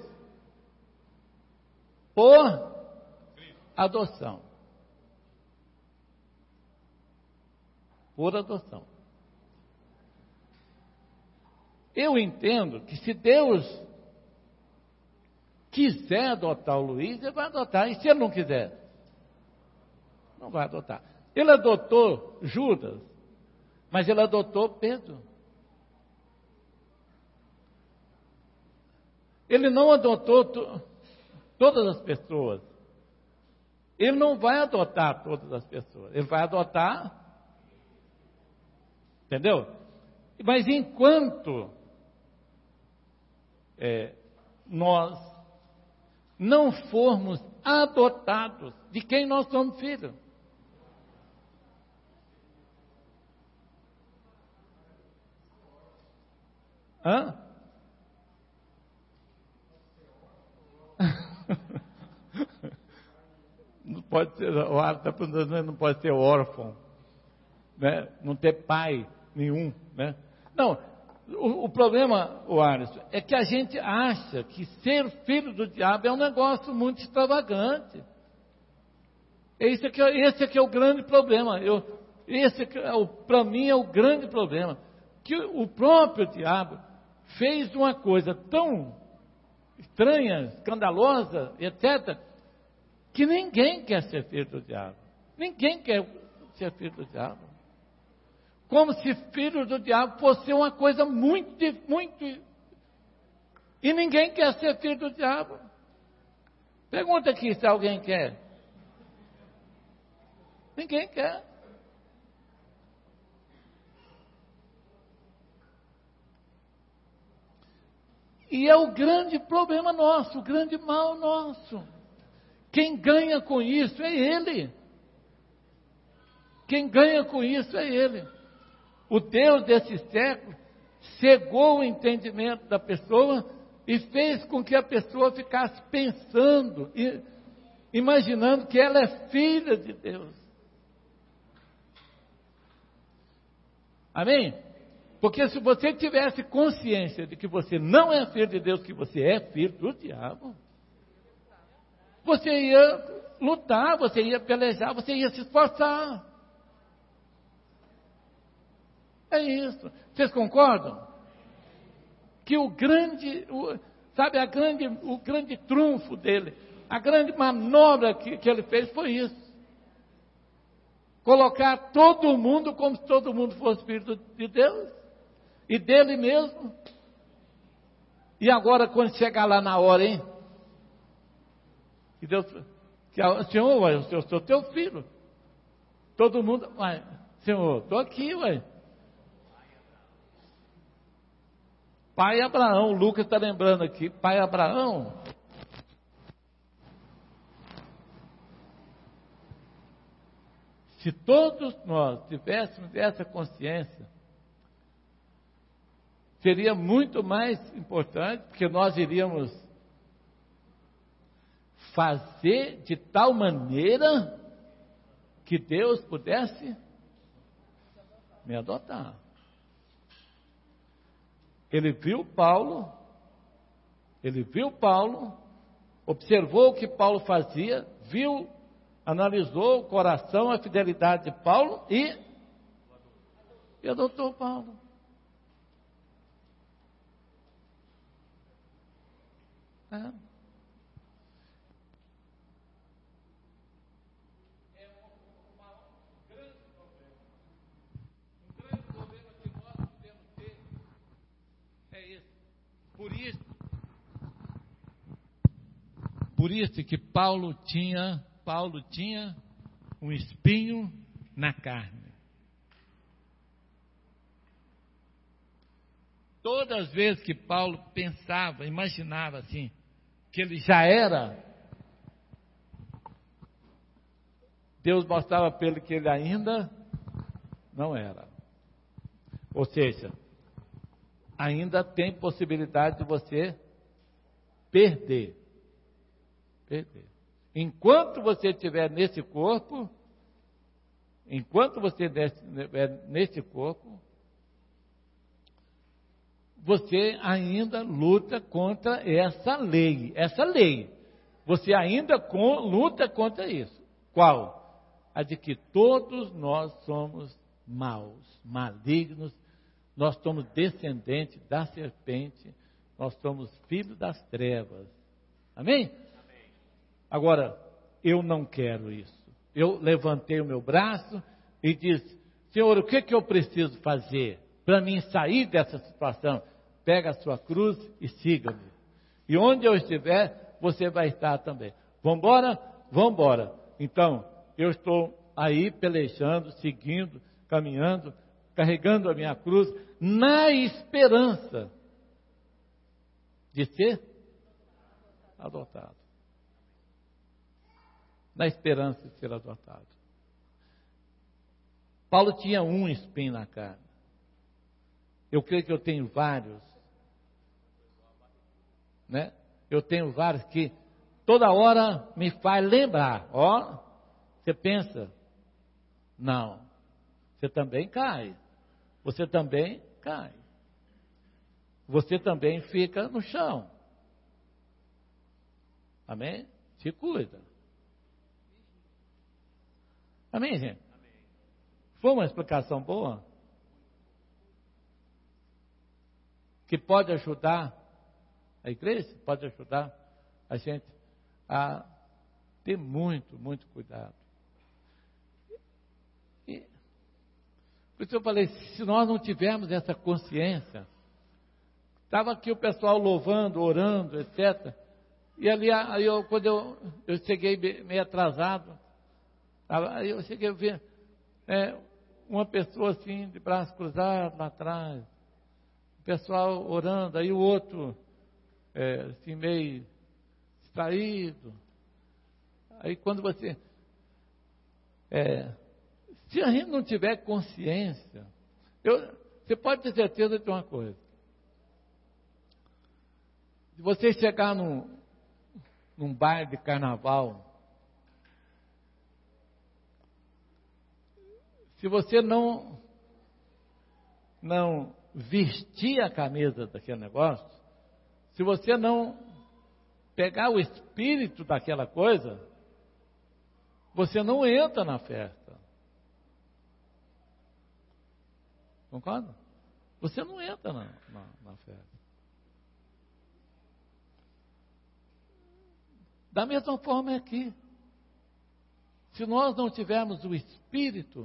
por adoção. Por adoção. Eu entendo que se Deus quiser adotar o Luiz, ele vai adotar. E se ele não quiser? Não vai adotar. Ele adotou Judas, mas ele adotou Pedro. Ele não adotou to, todas as pessoas. Ele não vai adotar todas as pessoas. Ele vai adotar. Entendeu? Mas enquanto é, nós não formos adotados, de quem nós somos filhos? Hã? Não pode ser, o Ara está perguntando, não pode ser órfão, né? Não ter pai nenhum, né? Não, o, o problema, o Alisson, é que a gente acha que ser filho do diabo é um negócio muito extravagante. Esse aqui, esse aqui é o grande problema. Eu, esse é para mim é o grande problema, que o próprio diabo fez uma coisa tão estranha, escandalosa, etcétera, que ninguém quer ser filho do diabo. Ninguém quer ser filho do diabo. Como se filho do diabo fosse uma coisa muito, muito... E ninguém quer ser filho do diabo. Pergunta aqui se alguém quer. Ninguém quer. E é o grande problema nosso, o grande mal nosso. Quem ganha com isso é ele. Quem ganha com isso é ele. O Deus desse século cegou o entendimento da pessoa e fez com que a pessoa ficasse pensando, e imaginando que ela é filha de Deus. Amém? Porque se você tivesse consciência de que você não é filho de Deus, que você é filho do diabo, você ia lutar, você ia pelejar, você ia se esforçar. É isso. Vocês concordam? Que o grande, o, sabe, a grande, o grande trunfo dele, a grande manobra que, que ele fez foi isso. colocar todo mundo como se todo mundo fosse filho de Deus e dele mesmo. E agora, quando chegar lá na hora, hein? Que Deus, que a, Senhor, ué, eu sou teu filho. Todo mundo, ué, Senhor, estou aqui, ué. Pai Abraão, o Lucas está lembrando aqui, pai Abraão. Se todos nós tivéssemos essa consciência, seria muito mais importante, porque nós iríamos fazer de tal maneira que Deus pudesse me adotar. Ele viu Paulo, ele viu Paulo, observou o que Paulo fazia, viu, analisou o coração, a fidelidade de Paulo e, e adotou Paulo. É. Por isso, por isso que Paulo tinha, Paulo tinha um espinho na carne. Todas as vezes que Paulo pensava, imaginava assim, que ele já era, Deus mostrava para ele que ele ainda não era. Ou seja, ainda tem possibilidade de você perder. Perder. Enquanto você estiver nesse corpo, enquanto você estiver nesse corpo, você ainda luta contra essa lei. Essa lei. Você ainda com, luta contra isso. Qual? A de que todos nós somos maus, malignos. Nós somos descendentes da serpente, nós somos filhos das trevas. Amém? Amém? Agora, eu não quero isso. Eu levantei o meu braço e disse, Senhor, o que, que eu preciso fazer para mim sair dessa situação? Pega a sua cruz e siga-me. E onde eu estiver, você vai estar também. Vamos embora? Vamos embora. Então, eu estou aí pelejando, seguindo, caminhando, carregando a minha cruz, na esperança de ser adotado. Na esperança de ser adotado. Paulo tinha um espinho na carne. Eu creio que eu tenho vários. Né? Eu tenho vários que toda hora me faz lembrar. Ó, você pensa? Não. Você também cai. Você também cai. Você também fica no chão. Amém? Se cuida. Amém, gente? Amém. Foi uma explicação boa? Que pode ajudar a igreja, pode ajudar a gente a ter muito, muito cuidado. E, por isso eu falei, se nós não tivermos essa consciência, estava aqui o pessoal louvando, orando, etcétera. E ali, aí eu, quando eu, eu cheguei meio atrasado, aí eu cheguei a ver é, uma pessoa assim, de braço cruzado lá atrás, o pessoal orando, aí o outro, é, assim, meio distraído. Aí quando você, é, se a gente não tiver consciência, eu, você pode ter certeza de uma coisa. Se você chegar num, num baile de carnaval, se você não, não vestir a camisa daquele negócio, se você não pegar o espírito daquela coisa, você não entra na festa. Concorda? Você não entra na, na, na festa. Da mesma forma é aqui. Se nós não tivermos o Espírito,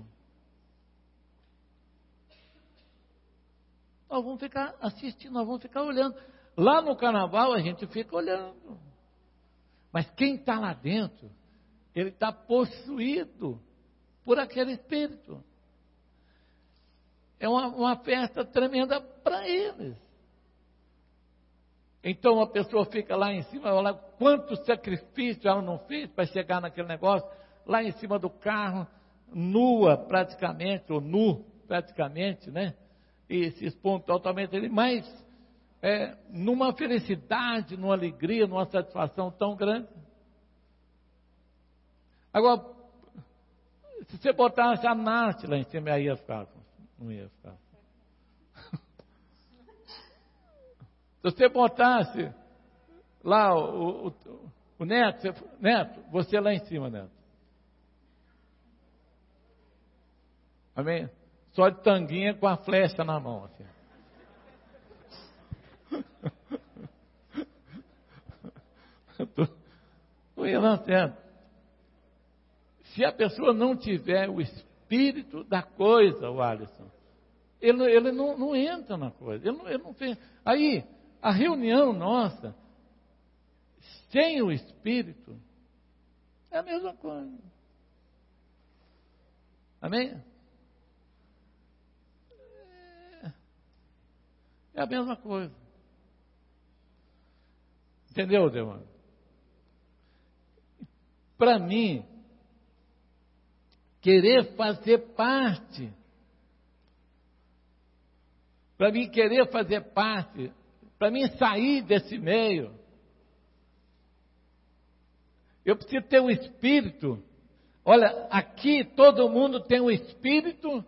nós vamos ficar assistindo, nós vamos ficar olhando. Lá no carnaval a gente fica olhando. Mas quem está lá dentro, ele está possuído por aquele Espírito. É uma, uma festa tremenda para eles. Então a pessoa fica lá em cima, olha quanto sacrifício ela não fez para chegar naquele negócio, lá em cima do carro, nua praticamente, ou nu praticamente, né? E se expondo totalmente ali, mas é, numa felicidade, numa alegria, numa satisfação tão grande. Agora, se você botasse a Nath lá em cima, aí ia ficar, não ia ficar. Se você botasse lá o, o, o Neto, você, Neto, você lá em cima, Neto. Amém? Só de tanguinha com a flecha na mão. Assim. Não ia dar certo. Se a pessoa não tiver o espírito da coisa, o Alisson, ele, ele não, não entra na coisa. Ele não, ele não fez. Aí, a reunião nossa, sem o espírito, é a mesma coisa. Amém? É a mesma coisa. Entendeu, Deus? Para mim, querer fazer parte, para mim querer fazer parte, para mim sair desse meio, eu preciso ter um espírito. Olha, aqui todo mundo tem um espírito.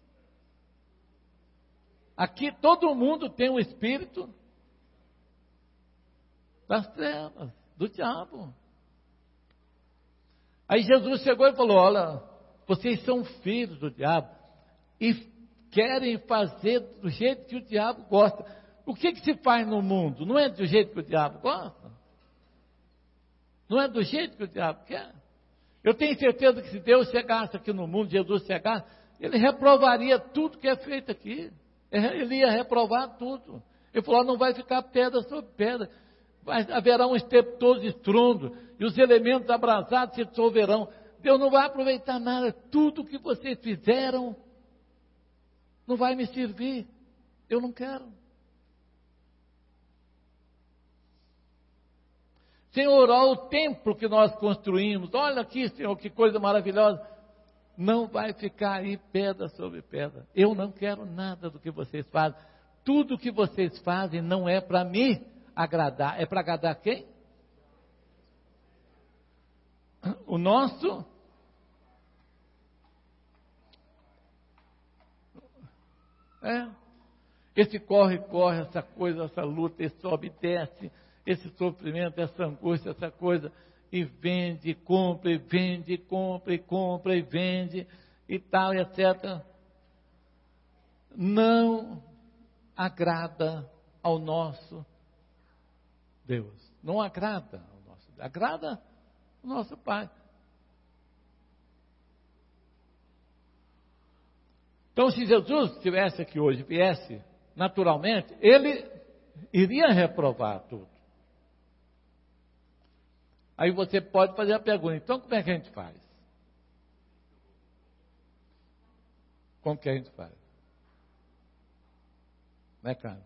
Aqui todo mundo tem um espírito das trevas, do diabo. Aí Jesus chegou e falou: olha, vocês são filhos do diabo e querem fazer do jeito que o diabo gosta. O que que se faz no mundo? Não é do jeito que o diabo gosta? Não é do jeito que o diabo quer? Eu tenho certeza que se Deus chegasse aqui no mundo, Jesus chegasse, ele reprovaria tudo que é feito aqui. Ele ia reprovar tudo. Ele falou: não vai ficar pedra sobre pedra. Vai, haverá um estrepitoso estrondo, e os elementos abrasados se dissolverão. Deus não vai aproveitar nada. Tudo que vocês fizeram não vai me servir. Eu não quero. Senhor, olha o templo que nós construímos. Olha aqui, Senhor, que coisa maravilhosa. Não vai ficar aí pedra sobre pedra. Eu não quero nada do que vocês fazem. Tudo que vocês fazem não é para me agradar. É para agradar quem? O nosso? É. Esse corre, corre, essa coisa, essa luta, esse sobe e desce, esse sofrimento, essa angústia, essa coisa... E vende, compra, e vende, compra, e compra, e vende, e tal, e etcétera. Não agrada ao nosso Deus. Não agrada ao nosso Deus. Agrada ao nosso Pai. Então, se Jesus estivesse aqui hoje, viesse naturalmente, ele iria reprovar tudo. Aí você pode fazer a pergunta: então como é que a gente faz? Como que a gente faz? Né, cara?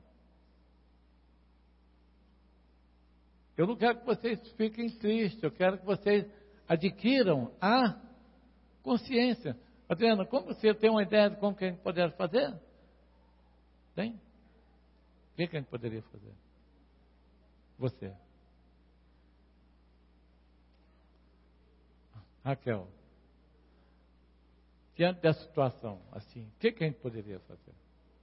Eu não quero que vocês fiquem tristes, eu quero que vocês adquiram a consciência. Adriana, como você tem uma ideia de como que a gente poderia fazer? Tem? O que, que a gente poderia fazer? Você. Raquel, diante dessa situação, assim, o que, que a gente poderia fazer?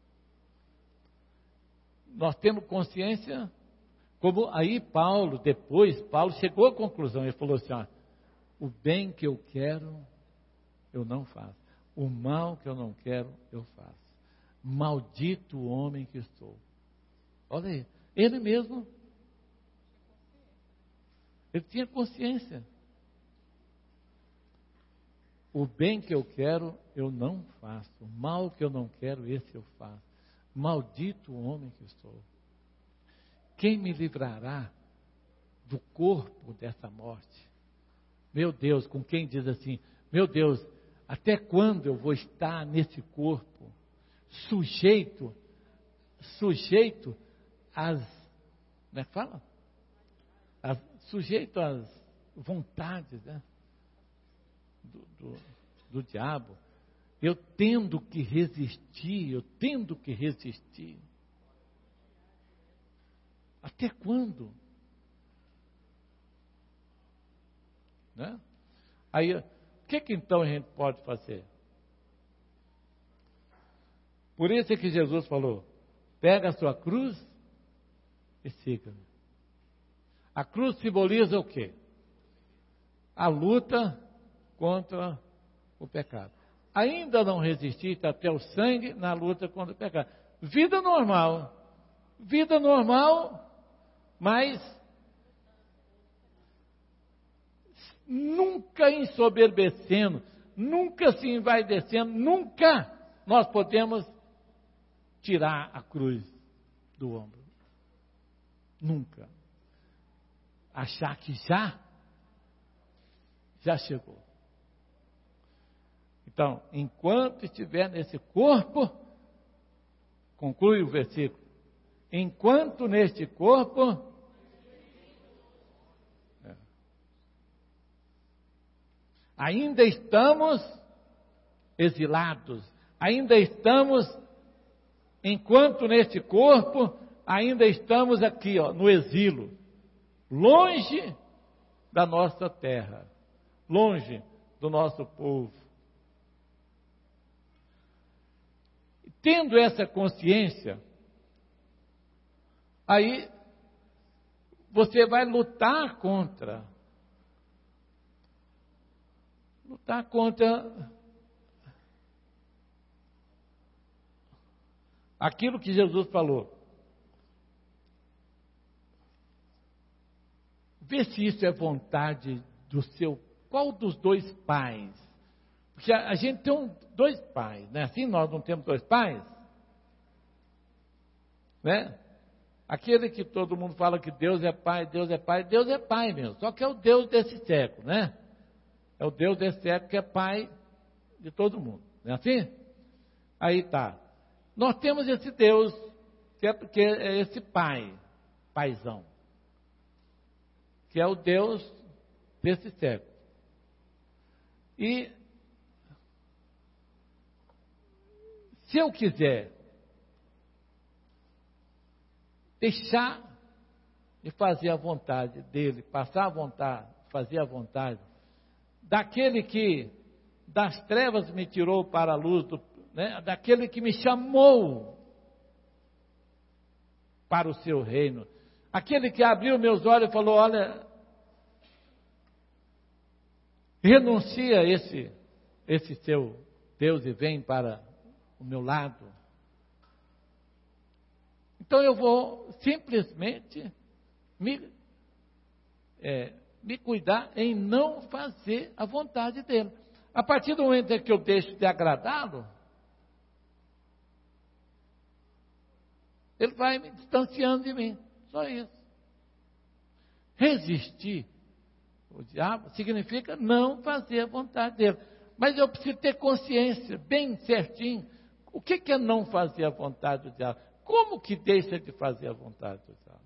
Nós temos consciência, como aí Paulo, depois, Paulo chegou à conclusão, ele falou assim: ó, o bem que eu quero, eu não faço, o mal que eu não quero, eu faço. Maldito o homem que estou. Olha aí, ele mesmo, ele tinha consciência. O bem que eu quero, eu não faço. O mal que eu não quero, esse eu faço. Maldito o homem que sou. Quem me livrará do corpo dessa morte? Meu Deus, com quem diz assim, meu Deus, até quando eu vou estar nesse corpo, sujeito, sujeito às, como é que fala? As, sujeito às vontades, né? do, do, do diabo, eu tendo que resistir, eu tendo que resistir. Até quando? Né? Aí, o que, que então a gente pode fazer? Por isso é que Jesus falou, pega a sua cruz e siga-me. A cruz simboliza o quê? A luta contra o pecado. Ainda não resististe até o sangue na luta contra o pecado. Vida normal. Vida normal, mas nunca ensoberbecendo, nunca se envaidecendo, nunca nós podemos tirar a cruz do ombro. Nunca. Achar que já, já chegou. Então, enquanto estiver nesse corpo, conclui o versículo, enquanto neste corpo, é, ainda estamos exilados, ainda estamos, enquanto neste corpo, ainda estamos aqui, ó, no exílio, longe da nossa terra, longe do nosso povo. Tendo essa consciência, aí você vai lutar contra, lutar contra aquilo que Jesus falou. Vê se isso é vontade do seu, qual dos dois pais? Porque a, a gente tem um, dois pais, né? Assim nós não temos dois pais, né? Aquele que todo mundo fala que Deus é pai, Deus é pai, Deus é pai mesmo, só que é o Deus desse século, né? É o Deus desse século que é pai de todo mundo, não é assim? Aí tá. Nós temos esse Deus que é, que é esse pai, paizão, que é o Deus desse século. E se eu quiser deixar de fazer a vontade dele, passar a vontade, fazer a vontade daquele que das trevas me tirou para a luz, do, né, daquele que me chamou para o seu reino, aquele que abriu meus olhos e falou, olha, renuncia esse, esse seu Deus e vem para o meu lado. Então eu vou simplesmente me, é, me cuidar em não fazer a vontade dele. A partir do momento em que eu deixo de agradá-lo, ele vai me distanciando de mim. Só isso. Resistir o diabo significa não fazer a vontade dele. Mas eu preciso ter consciência, bem certinho, o que é não fazer a vontade do diabo? Como que deixa de fazer a vontade do diabo?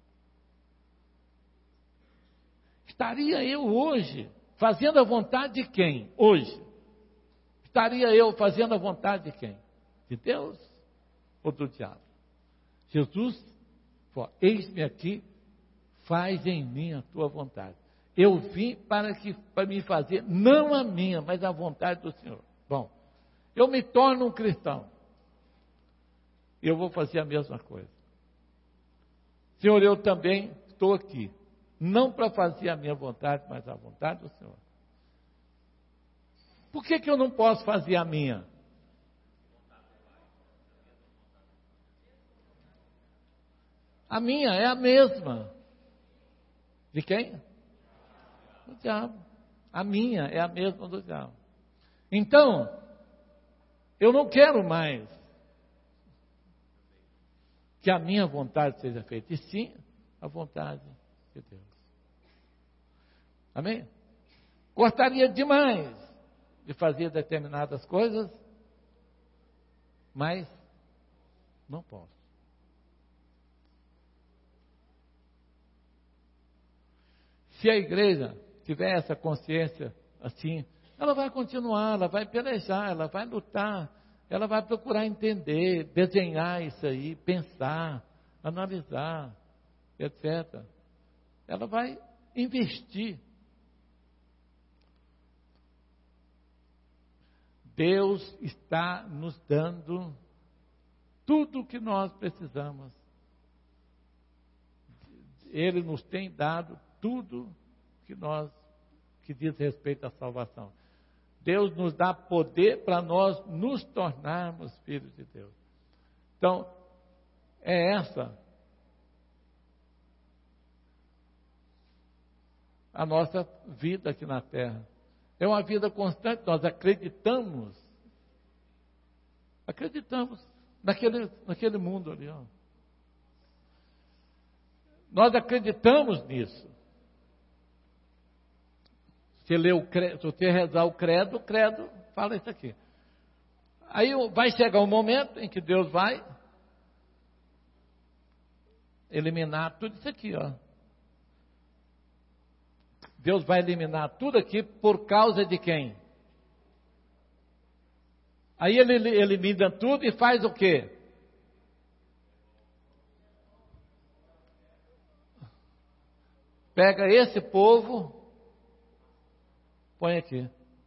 Estaria eu hoje fazendo a vontade de quem? Hoje. Estaria eu fazendo a vontade de quem? De Deus ou do diabo? Jesus falou, eis-me aqui, faz em mim a tua vontade. Eu vim para, que, para me fazer, não a minha, mas a vontade do Senhor. Bom, eu me torno um cristão. Eu vou fazer a mesma coisa. Senhor, eu também estou aqui. Não para fazer a minha vontade, mas a vontade do Senhor. Por que que eu não posso fazer a minha? A minha é a mesma. De quem? Do diabo. A minha é a mesma do diabo. Então, eu não quero mais que a minha vontade seja feita, e sim a vontade de Deus. Amém? Gostaria demais de fazer determinadas coisas, mas não posso. Se a igreja tiver essa consciência assim, ela vai continuar, ela vai pelejar, ela vai lutar, ela vai procurar entender, desenhar isso aí, pensar, analisar, etcétera. Ela vai investir. Deus está nos dando tudo o que nós precisamos. Ele nos tem dado tudo que nós, que diz respeito à salvação. Deus nos dá poder para nós nos tornarmos filhos de Deus. Então, é essa a nossa vida aqui na terra. É uma vida constante, nós acreditamos, acreditamos naquele, naquele mundo ali, ó. Nós acreditamos nisso. Se, lê o credo, se você rezar o credo, o credo fala isso aqui. Aí vai chegar um momento em que Deus vai eliminar tudo isso aqui, ó. Deus vai eliminar tudo aqui por causa de quem? Aí ele elimina tudo e faz o quê? Pega esse povo, põe aqui.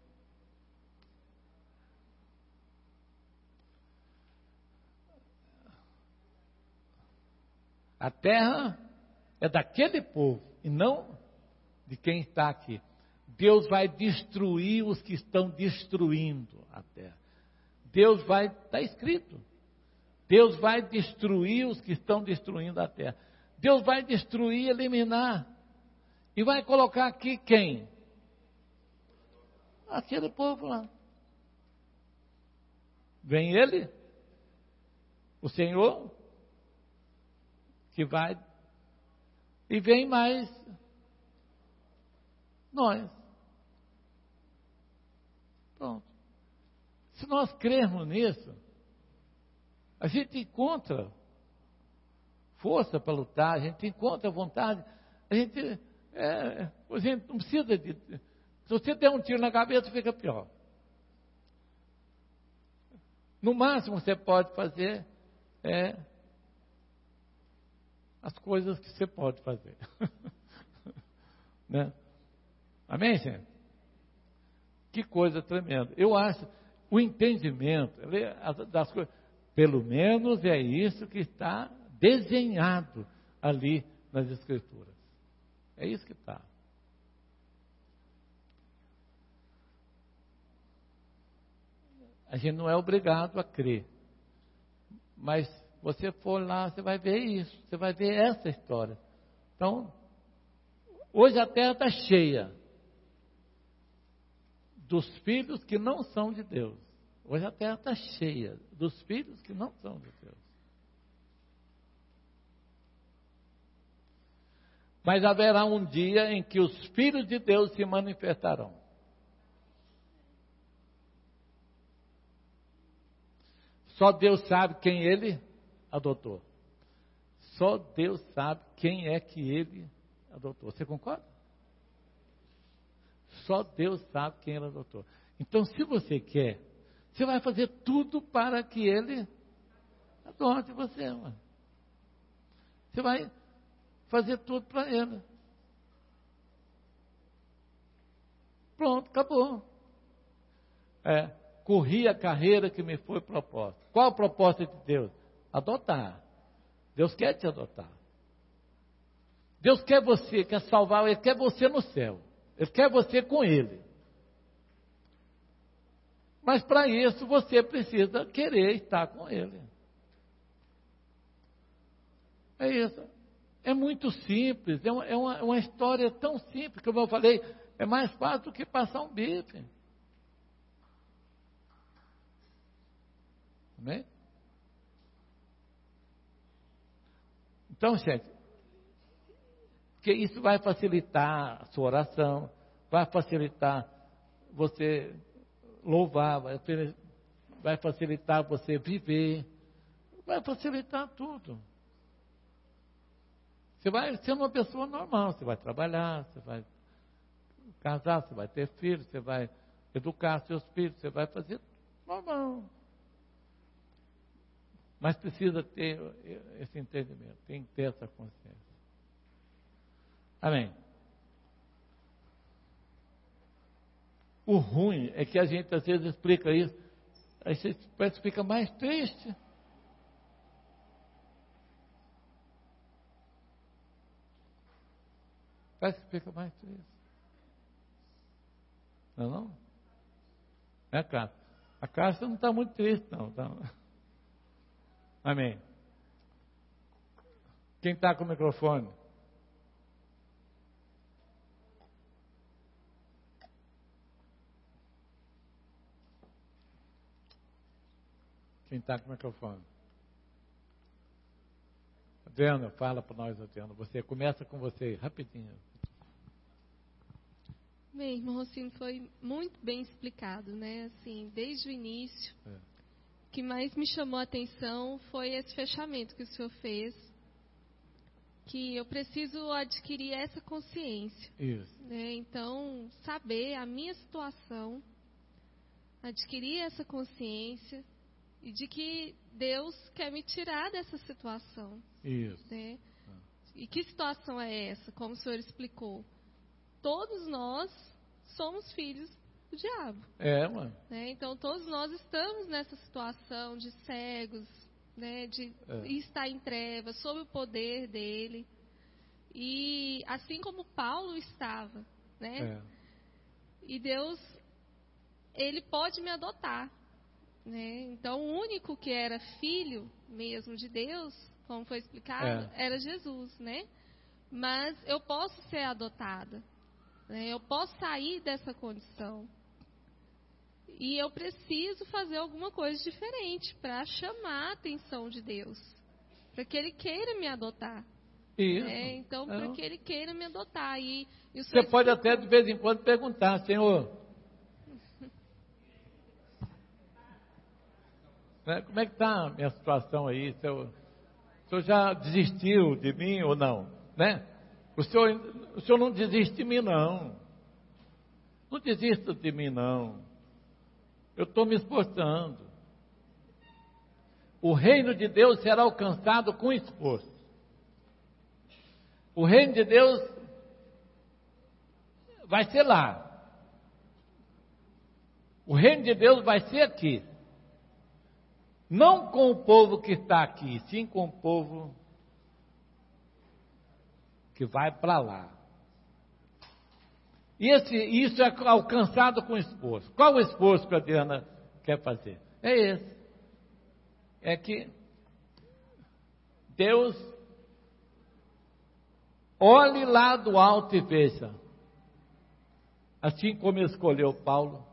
A terra é daquele povo e não de quem está aqui. Deus vai destruir os que estão destruindo a terra. Deus vai, está escrito, Deus vai destruir os que estão destruindo a terra. Deus vai destruir, eliminar. E vai colocar aqui quem? Aquele povo lá. Vem ele, o Senhor, que vai, e vem mais nós. Pronto. Se nós crermos nisso, a gente encontra força para lutar, a gente encontra vontade, a gente, é, a gente não precisa de... Se você der um tiro na cabeça, fica pior. No máximo você pode fazer é as coisas que você pode fazer. Né? Amém, gente? Que coisa tremenda. Eu acho, o entendimento das coisas, pelo menos é isso que está desenhado ali nas Escrituras. É isso que está. A gente não é obrigado a crer. Mas você for lá, você vai ver isso. Você vai ver essa história. Então, hoje a terra está cheia dos filhos que não são de Deus. Hoje a terra está cheia dos filhos que não são de Deus. Mas haverá um dia em que os filhos de Deus se manifestarão. Só Deus sabe quem ele adotou. Só Deus sabe quem é que ele adotou. Você concorda? Só Deus sabe quem ele adotou. Então, se você quer, você vai fazer tudo para que ele adote você. Mano. Você vai fazer tudo para ele. Pronto, acabou. É, corri a carreira que me foi proposta. Qual a proposta de Deus? Adotar. Deus quer te adotar. Deus quer você, quer salvar, Ele quer você no céu. Ele quer você com Ele. Mas para isso você precisa querer estar com Ele. É isso. É muito simples. É uma, é uma, uma história tão simples, como eu falei, é mais fácil do que passar um bife. Amém? Então, gente, porque isso vai facilitar a sua oração, vai facilitar você louvar, vai, vai facilitar você viver, vai facilitar tudo. Você vai ser uma pessoa normal, você vai trabalhar, você vai casar, você vai ter filhos, você vai educar seus filhos, você vai fazer normal. Mas precisa ter esse entendimento, tem que ter essa consciência. Amém. O ruim é que a gente às vezes explica isso, aí você parece que fica mais triste. Parece que fica mais triste. Não é não? É, Cássia? A Cássia não está muito triste, não. Tá? Amém. Quem está com o microfone? Quem está com o microfone? Adriano, fala para nós, Adriano. Você começa com você, rapidinho. Bem, irmão Rocino, foi muito bem explicado, né? Assim, desde o início, é. O que mais me chamou a atenção foi esse fechamento que o senhor fez, que eu preciso adquirir essa consciência. Isso. Né? Então, saber a minha situação, adquirir essa consciência e de que Deus quer me tirar dessa situação. Isso. Né? Ah. E que situação é essa? Como o senhor explicou. Todos nós somos filhos do diabo. É, mano. Né? Então, todos nós estamos nessa situação de cegos, né? De é. estar em trevas, sob o poder dele. E assim como Paulo estava, né? É. E Deus, ele pode me adotar. Né? Então, o único que era filho mesmo de Deus, como foi explicado, é. era Jesus, né? Mas eu posso ser adotada. Eu posso sair dessa condição. E eu preciso fazer alguma coisa diferente para chamar a atenção de Deus. Para que Ele queira me adotar. Isso. É, então, para que Ele queira me adotar. E, e Você pode até de vez em quando perguntar, Senhor, né, como é que está a minha situação aí? O senhor, o senhor já desistiu de mim ou não? Né? O senhor, o senhor não desiste de mim, não. Não desista de mim, não. Eu estou me esforçando. O reino de Deus será alcançado com esforço. O reino de Deus vai ser lá. O reino de Deus vai ser aqui. Não com o povo que está aqui, sim com o povo que vai para lá. E esse, isso é alcançado com esforço. Qual o esforço que a Diana quer fazer? É esse. É que Deus olhe lá do alto e veja. Assim como Ele escolheu Paulo,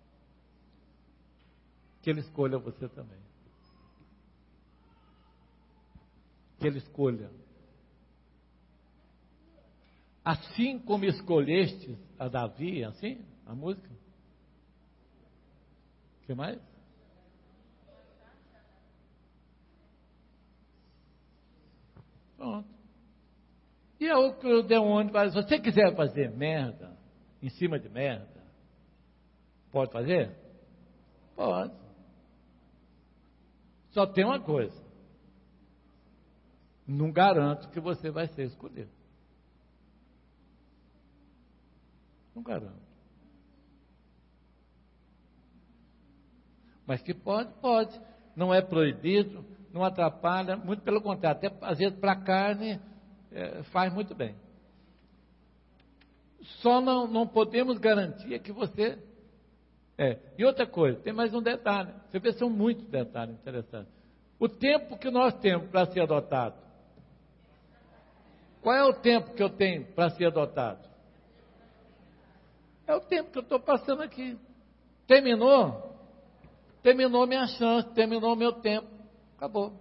que Ele escolha você também. Que Ele escolha. Assim como escolheste a Davi, assim, a música. O que mais? Pronto. E é o que o demônio faz. Se você quiser fazer merda, em cima de merda, pode fazer? Pode. Só tem uma coisa. Não garanto que você vai ser escolhido. Não garanto. Mas que pode, pode. Não é proibido, não atrapalha, muito pelo contrário, até às vezes para a carne é, faz muito bem. Só não, não podemos garantir que você... É. E outra coisa, tem mais um detalhe. Você vê, são muitos detalhes interessantes. O tempo que nós temos para ser adotado. Qual é o tempo que eu tenho para ser adotado? É o tempo que eu estou passando aqui. Terminou? terminou minha chance, terminou meu tempo, acabou.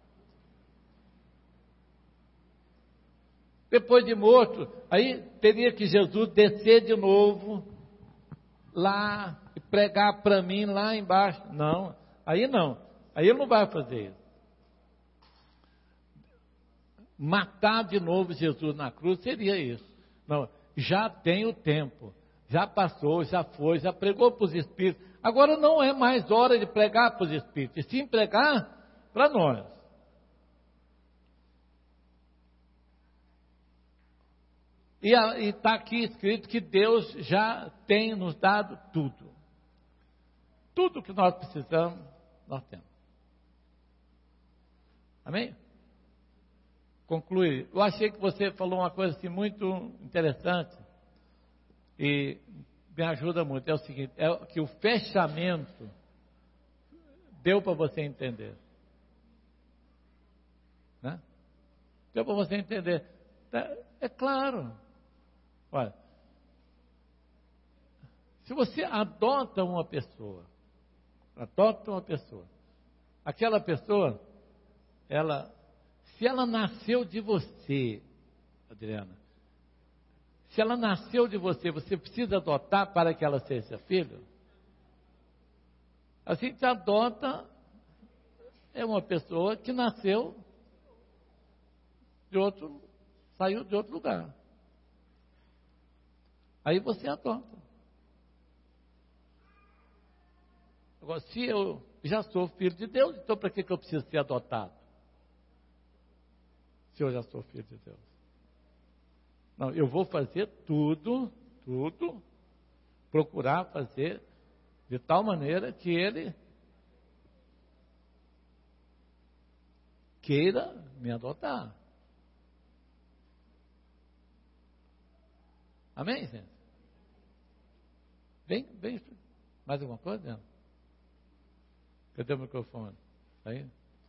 Depois de morto, aí teria que Jesus descer de novo lá e pregar para mim lá embaixo. Não, aí não, aí ele não vai fazer isso. Matar de novo Jesus na cruz seria isso. Não, já tem o tempo, já passou, já foi, já pregou para os espíritos. Agora não é mais hora de pregar para os espíritos, e sim pregar para nós. E está aqui escrito que Deus já tem nos dado tudo. Tudo que nós precisamos, nós temos. Amém? Conclui. Eu achei que você falou uma coisa assim muito interessante e me ajuda muito. É o seguinte, é que o fechamento deu para você entender. Né? Deu para você entender. É, é claro. Olha, se você adota uma pessoa, adota uma pessoa, aquela pessoa, ela, se ela nasceu de você, Adriana, se ela nasceu de você, você precisa adotar para que ela seja filho? A gente adota, é uma pessoa que nasceu de outro, saiu de outro lugar. Aí você adota. Agora, se eu já sou filho de Deus, então para que, que eu preciso ser adotado? Se eu já sou filho de Deus. Não, eu vou fazer tudo, tudo, procurar fazer de tal maneira que ele queira me adotar. Amém, gente? Bem, bem, mais alguma coisa? Cadê o microfone? Aí?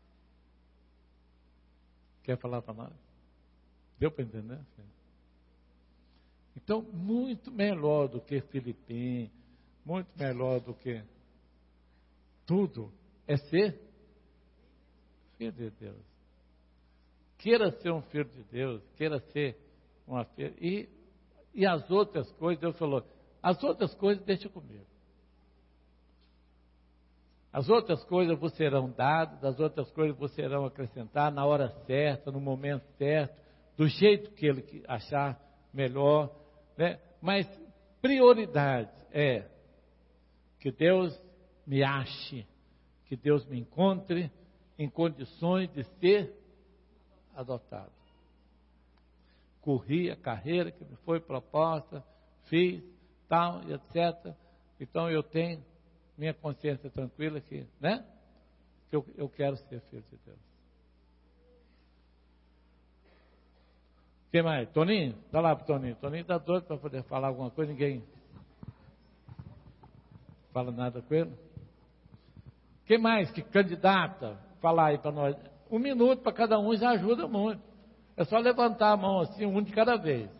Quer falar para nós? Deu para entender? Sim. Então, muito melhor do que Filipim, muito melhor do que tudo, é ser filho de Deus. Queira ser um filho de Deus, queira ser uma filha. E, e as outras coisas, Deus falou, as outras coisas deixa comigo. As outras coisas vos serão dadas, as outras coisas vos serão acrescentadas na hora certa, no momento certo, do jeito que ele achar melhor, né? Mas prioridade é que Deus me ache, que Deus me encontre em condições de ser adotado. Corri a carreira que me foi proposta, fiz, tal, e etcétera. Então eu tenho minha consciência tranquila que, né? Que eu, eu quero ser filho de Deus. Quem mais? Toninho? Dá lá pro Toninho. Toninho está doido para poder falar alguma coisa, ninguém fala nada com ele. Quem mais que candidata? Falar aí para nós. Um minuto para cada um já ajuda muito. É só levantar a mão assim, um de cada vez.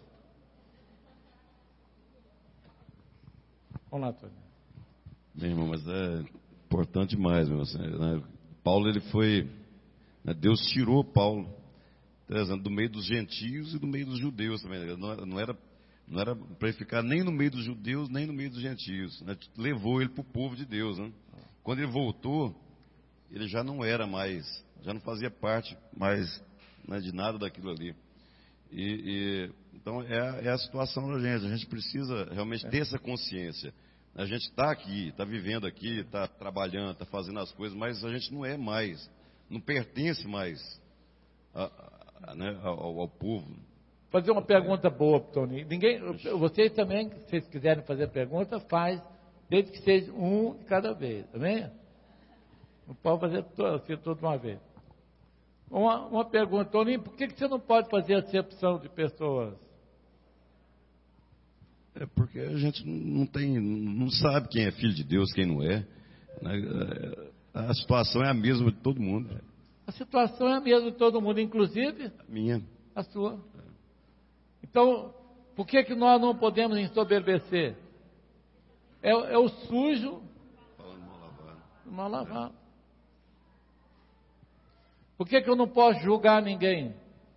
Vamos lá, Toninho. Bem, irmão, mas é importante demais, meu, assim, né? Paulo, ele foi, né, Deus tirou Paulo, tá, do meio dos gentios e do meio dos judeus também, né? não, não era, não era para ele ficar nem no meio dos judeus, nem no meio dos gentios, né? Levou ele para o povo de Deus, né? Quando ele voltou, ele já não era mais, já não fazia parte mais, né, de nada daquilo ali. E, e, então é a, é a situação da gente, a gente precisa realmente ter essa consciência. A gente está aqui, está vivendo aqui, está trabalhando, está fazendo as coisas, mas a gente não é mais, não pertence mais a, a, né, ao, ao povo. Fazer uma pergunta boa, Toninho. Ninguém, vocês também, se vocês quiserem fazer pergunta, faz, desde que seja um de cada vez, tá bem? Não pode fazer assim, toda uma vez. Uma, uma pergunta, Toninho, por que, que você não pode fazer acepção de pessoas? É porque a gente não tem, não sabe quem é filho de Deus, quem não é. A situação é a mesma de todo mundo. A situação é a mesma de todo mundo, inclusive a minha, a sua. Então, por que que nós não podemos ensoberbecer? É, é o sujo. Mal lavado. Por que que eu não posso julgar ninguém?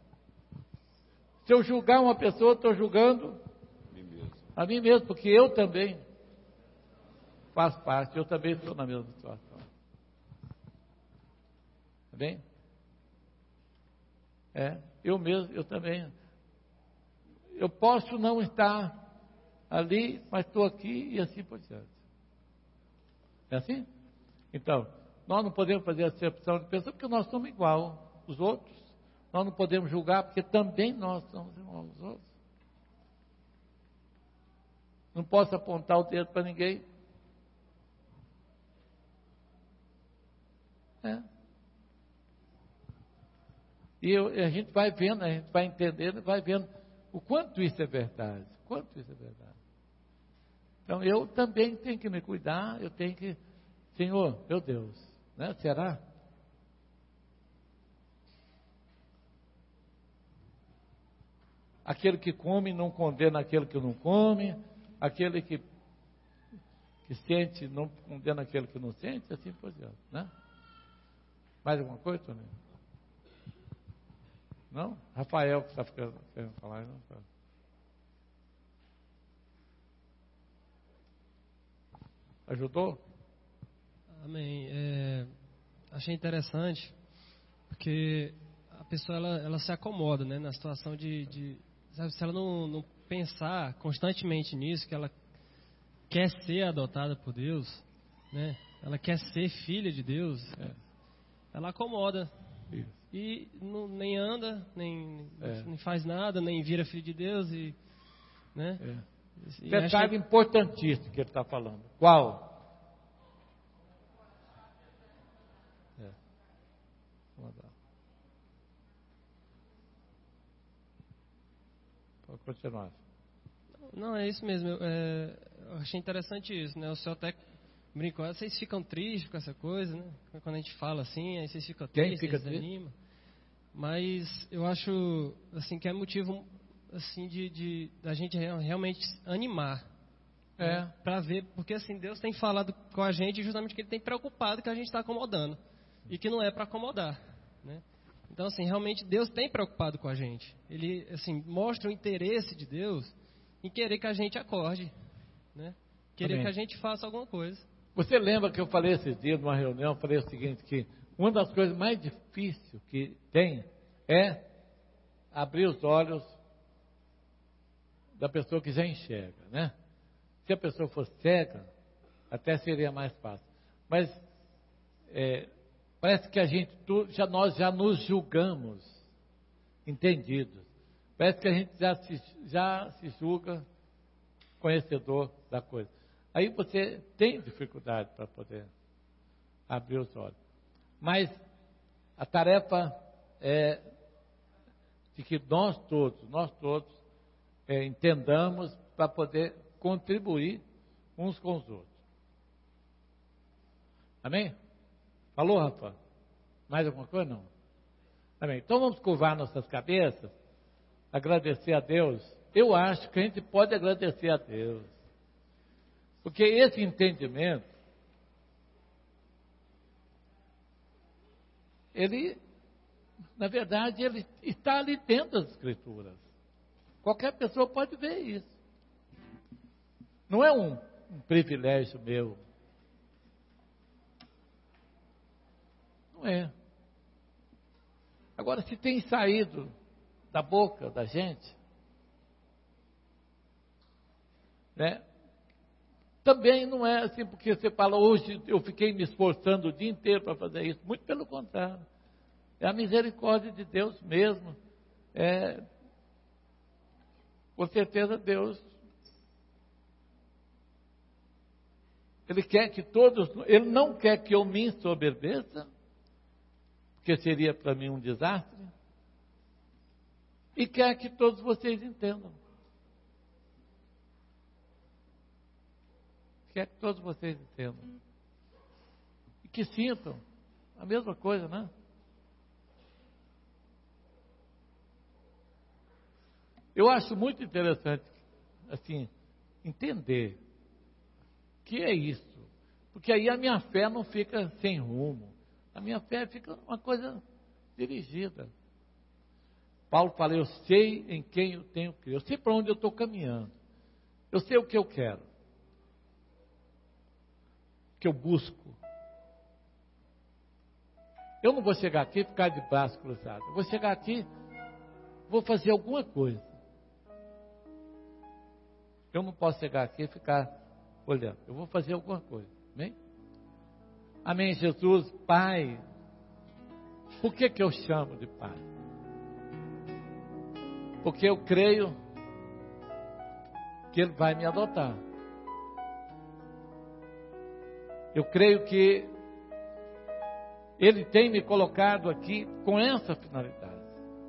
Se eu julgar uma pessoa, estou julgando a mim mesmo, porque eu também faço parte, eu também estou na mesma situação. Tá bem? É, eu mesmo, eu também. Eu posso não estar ali, mas estou aqui e assim por diante. É assim? Então, nós não podemos fazer acepção de pessoa porque nós somos igual aos outros. Nós não podemos julgar porque também nós somos igual aos outros. Não posso apontar o dedo para ninguém. É. E eu, a gente vai vendo, a gente vai entendendo, vai vendo o quanto isso é verdade. O quanto isso é verdade. Então eu também tenho que me cuidar, eu tenho que, Senhor, meu Deus, né? Será? Aquele que come não condena aquele que não come, aquele que, que sente não condena aquele que não sente, assim por diante, né? Mais alguma coisa, Tony? Não? Rafael que está querendo falar, não? Ajudou? Amém. É, achei interessante, porque a pessoa ela, ela se acomoda, né, na situação de, de sabe, se ela não, não pensar constantemente nisso, que ela quer ser adotada por Deus, né, ela quer ser filha de Deus, é. ela acomoda. Isso. E não, nem anda, nem, é. nem faz nada, nem vira filho de Deus. E, né? é. Detalhe que... importantíssimo que ele está falando. Qual? É. Vamos lá. Pode continuar. Não, é isso mesmo. Eu, é, eu achei interessante isso, né? O senhor até brincou, vocês ficam tristes com essa coisa, né? Quando a gente fala assim, aí vocês ficam tristes, fica desanimam. Mas eu acho assim que é motivo assim de, de da gente realmente animar, é. né? Para ver, porque assim Deus tem falado com a gente justamente que Ele tem preocupado que a gente está acomodando e que não é para acomodar, né? Então assim realmente Deus tem preocupado com a gente. Ele assim mostra o interesse de Deus em querer que a gente acorde, né? Querer Amém. Que a gente faça alguma coisa. Você lembra que eu falei esses dias numa reunião, eu falei o seguinte, que uma das coisas mais difíceis que tem é abrir os olhos da pessoa que já enxerga, né? Se a pessoa fosse cega, até seria mais fácil. Mas é, parece que a gente, já, nós já nos julgamos entendidos. Parece que a gente já se, já se julga conhecedor da coisa. Aí você tem dificuldade para poder abrir os olhos. Mas a tarefa é de que nós todos, nós todos é, entendamos para poder contribuir uns com os outros. Amém? Falou, Rafa? Mais alguma coisa? Não? Amém. Então vamos curvar nossas cabeças, agradecer a Deus. Eu acho que a gente pode agradecer a Deus. Porque esse entendimento, ele, na verdade, ele está ali dentro das Escrituras. Qualquer pessoa pode ver isso. Não é um, um privilégio meu. Não é. Agora, se tem saído da boca da gente, né? Também não é assim, porque você fala, hoje eu fiquei me esforçando o dia inteiro para fazer isso. Muito pelo contrário. É a misericórdia de Deus mesmo. É, com certeza Deus, Ele quer que todos, Ele não quer que eu me ensoberbeça, porque seria para mim um desastre, e quer que todos vocês entendam. Quer que todos vocês entendam. E que sintam a mesma coisa, né? Eu acho muito interessante, assim, entender que é isso. Porque aí a minha fé não fica sem rumo. A minha fé fica uma coisa dirigida. Paulo fala, eu sei em quem eu tenho que crer. Eu sei para onde eu estou caminhando. Eu sei o que eu quero. O que eu busco. Eu não vou chegar aqui e ficar de braço cruzado. Eu vou chegar aqui, vou fazer alguma coisa. Eu não posso chegar aqui e ficar olhando. Eu vou fazer alguma coisa. Amém? Amém, Jesus. Pai. Por que que eu chamo de Pai? Porque eu creio que Ele vai me adotar. Eu creio que Ele tem me colocado aqui com essa finalidade.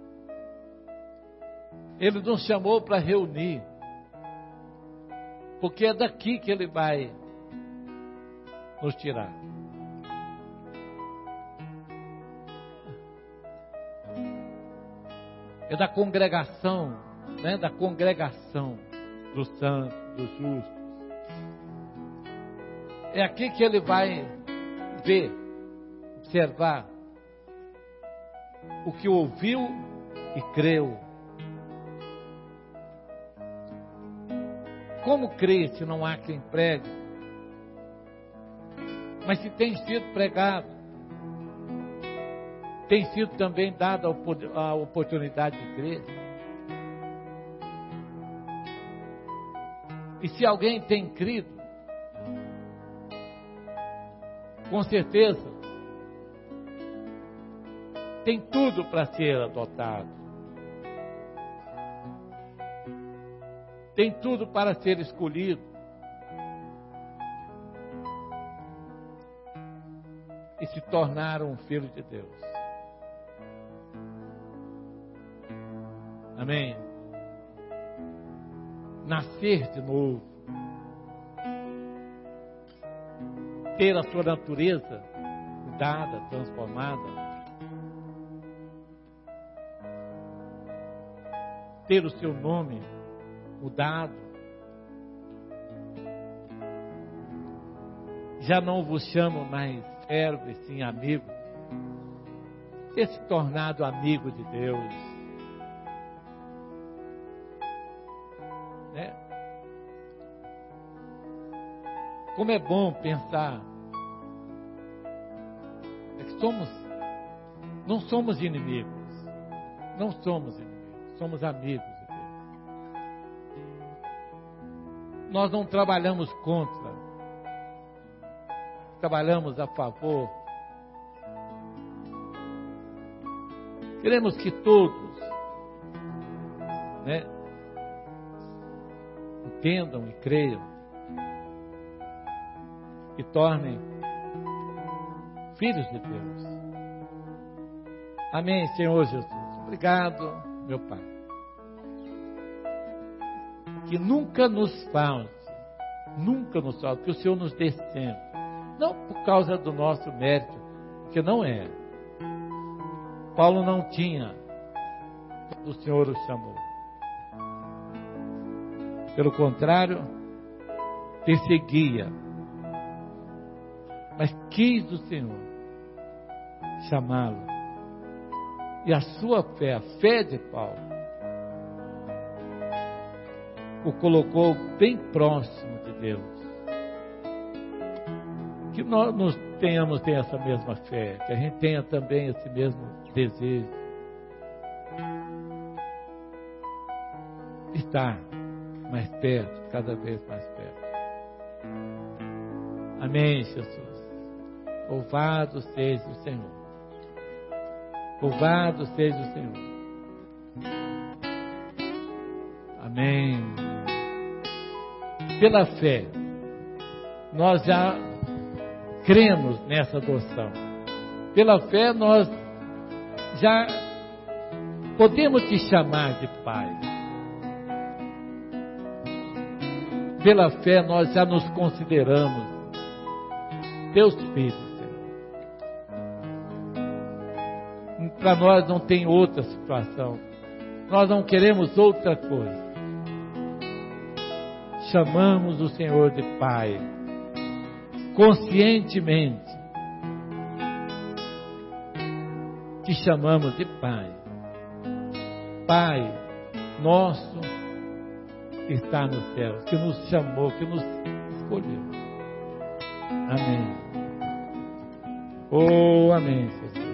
Ele nos chamou para reunir. Porque é daqui que Ele vai nos tirar. É da congregação, né? Da congregação dos santos, dos justos. É aqui que Ele vai ver, observar o que ouviu e creu. Como crer se não há quem pregue? Mas se tem sido pregado, tem sido também dada a oportunidade de crer. E se alguém tem crido, com certeza, tem tudo para ser adotado. Tem tudo para ser escolhido. E se tornar um filho de Deus. Amém? Nascer de novo. Ter a sua natureza mudada, transformada. Ter o seu nome mudado. Já não vos chamo mais servo e sim amigo. Ter se tornado amigo de Deus. Né? Como é bom pensar é que somos, não somos inimigos, não somos inimigos, somos amigos de Deus. Nós não trabalhamos contra, trabalhamos a favor. Queremos que todos, né, entendam e creiam e tornem filhos de Deus. Amém, Senhor Jesus. Obrigado, meu Pai. Que nunca nos falte, nunca nos falte, que o Senhor nos dê sempre. Não por causa do nosso mérito, porque não é. Paulo não tinha, o Senhor o chamou. Pelo contrário, perseguia. Mas quis o Senhor chamá-lo. E a sua fé, a fé de Paulo, o colocou bem próximo de Deus. Que nós nos tenhamos ter essa mesma fé, que a gente tenha também esse mesmo desejo. Estar mais perto, cada vez mais perto. Amém, Jesus. Louvado seja o Senhor. Louvado seja o Senhor. Amém. Pela fé, nós já cremos nessa adoção. Pela fé, nós já podemos te chamar de Pai. Pela fé, nós já nos consideramos teus filhos, Senhor. Para nós não tem outra situação. Nós não queremos outra coisa. Chamamos o Senhor de Pai. conscientemente, te chamamos de Pai. Pai nosso que está nos céus, que nos chamou, que nos escolheu. Amém. Oh, amém, Jesus.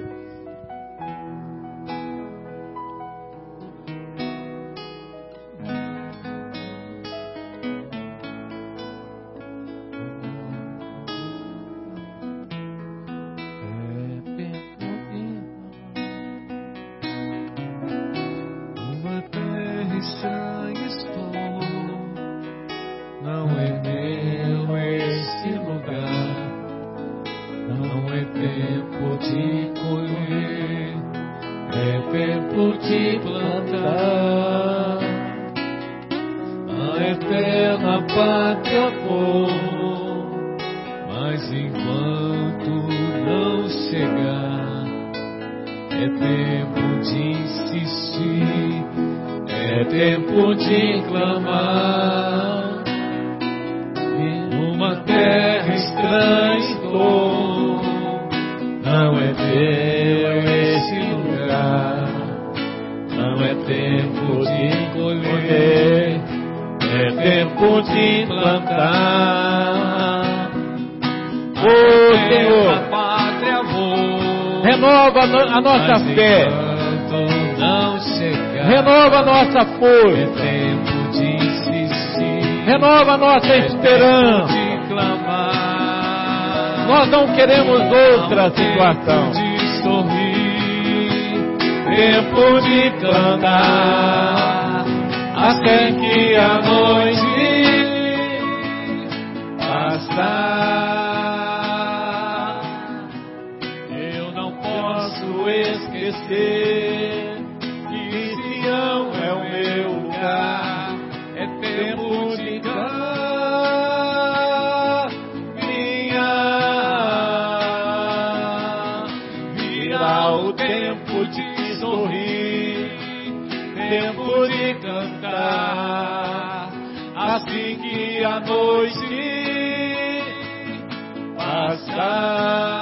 Renova a nossa fé, renova a nossa força, renova a nossa esperança. Nós não queremos outra situação. Tempo de cantar, até que a noite passar. Esquecer que Sião é o meu lugar, é tempo de caminhar, virá o tempo de sorrir, tempo de cantar, assim que a noite passar.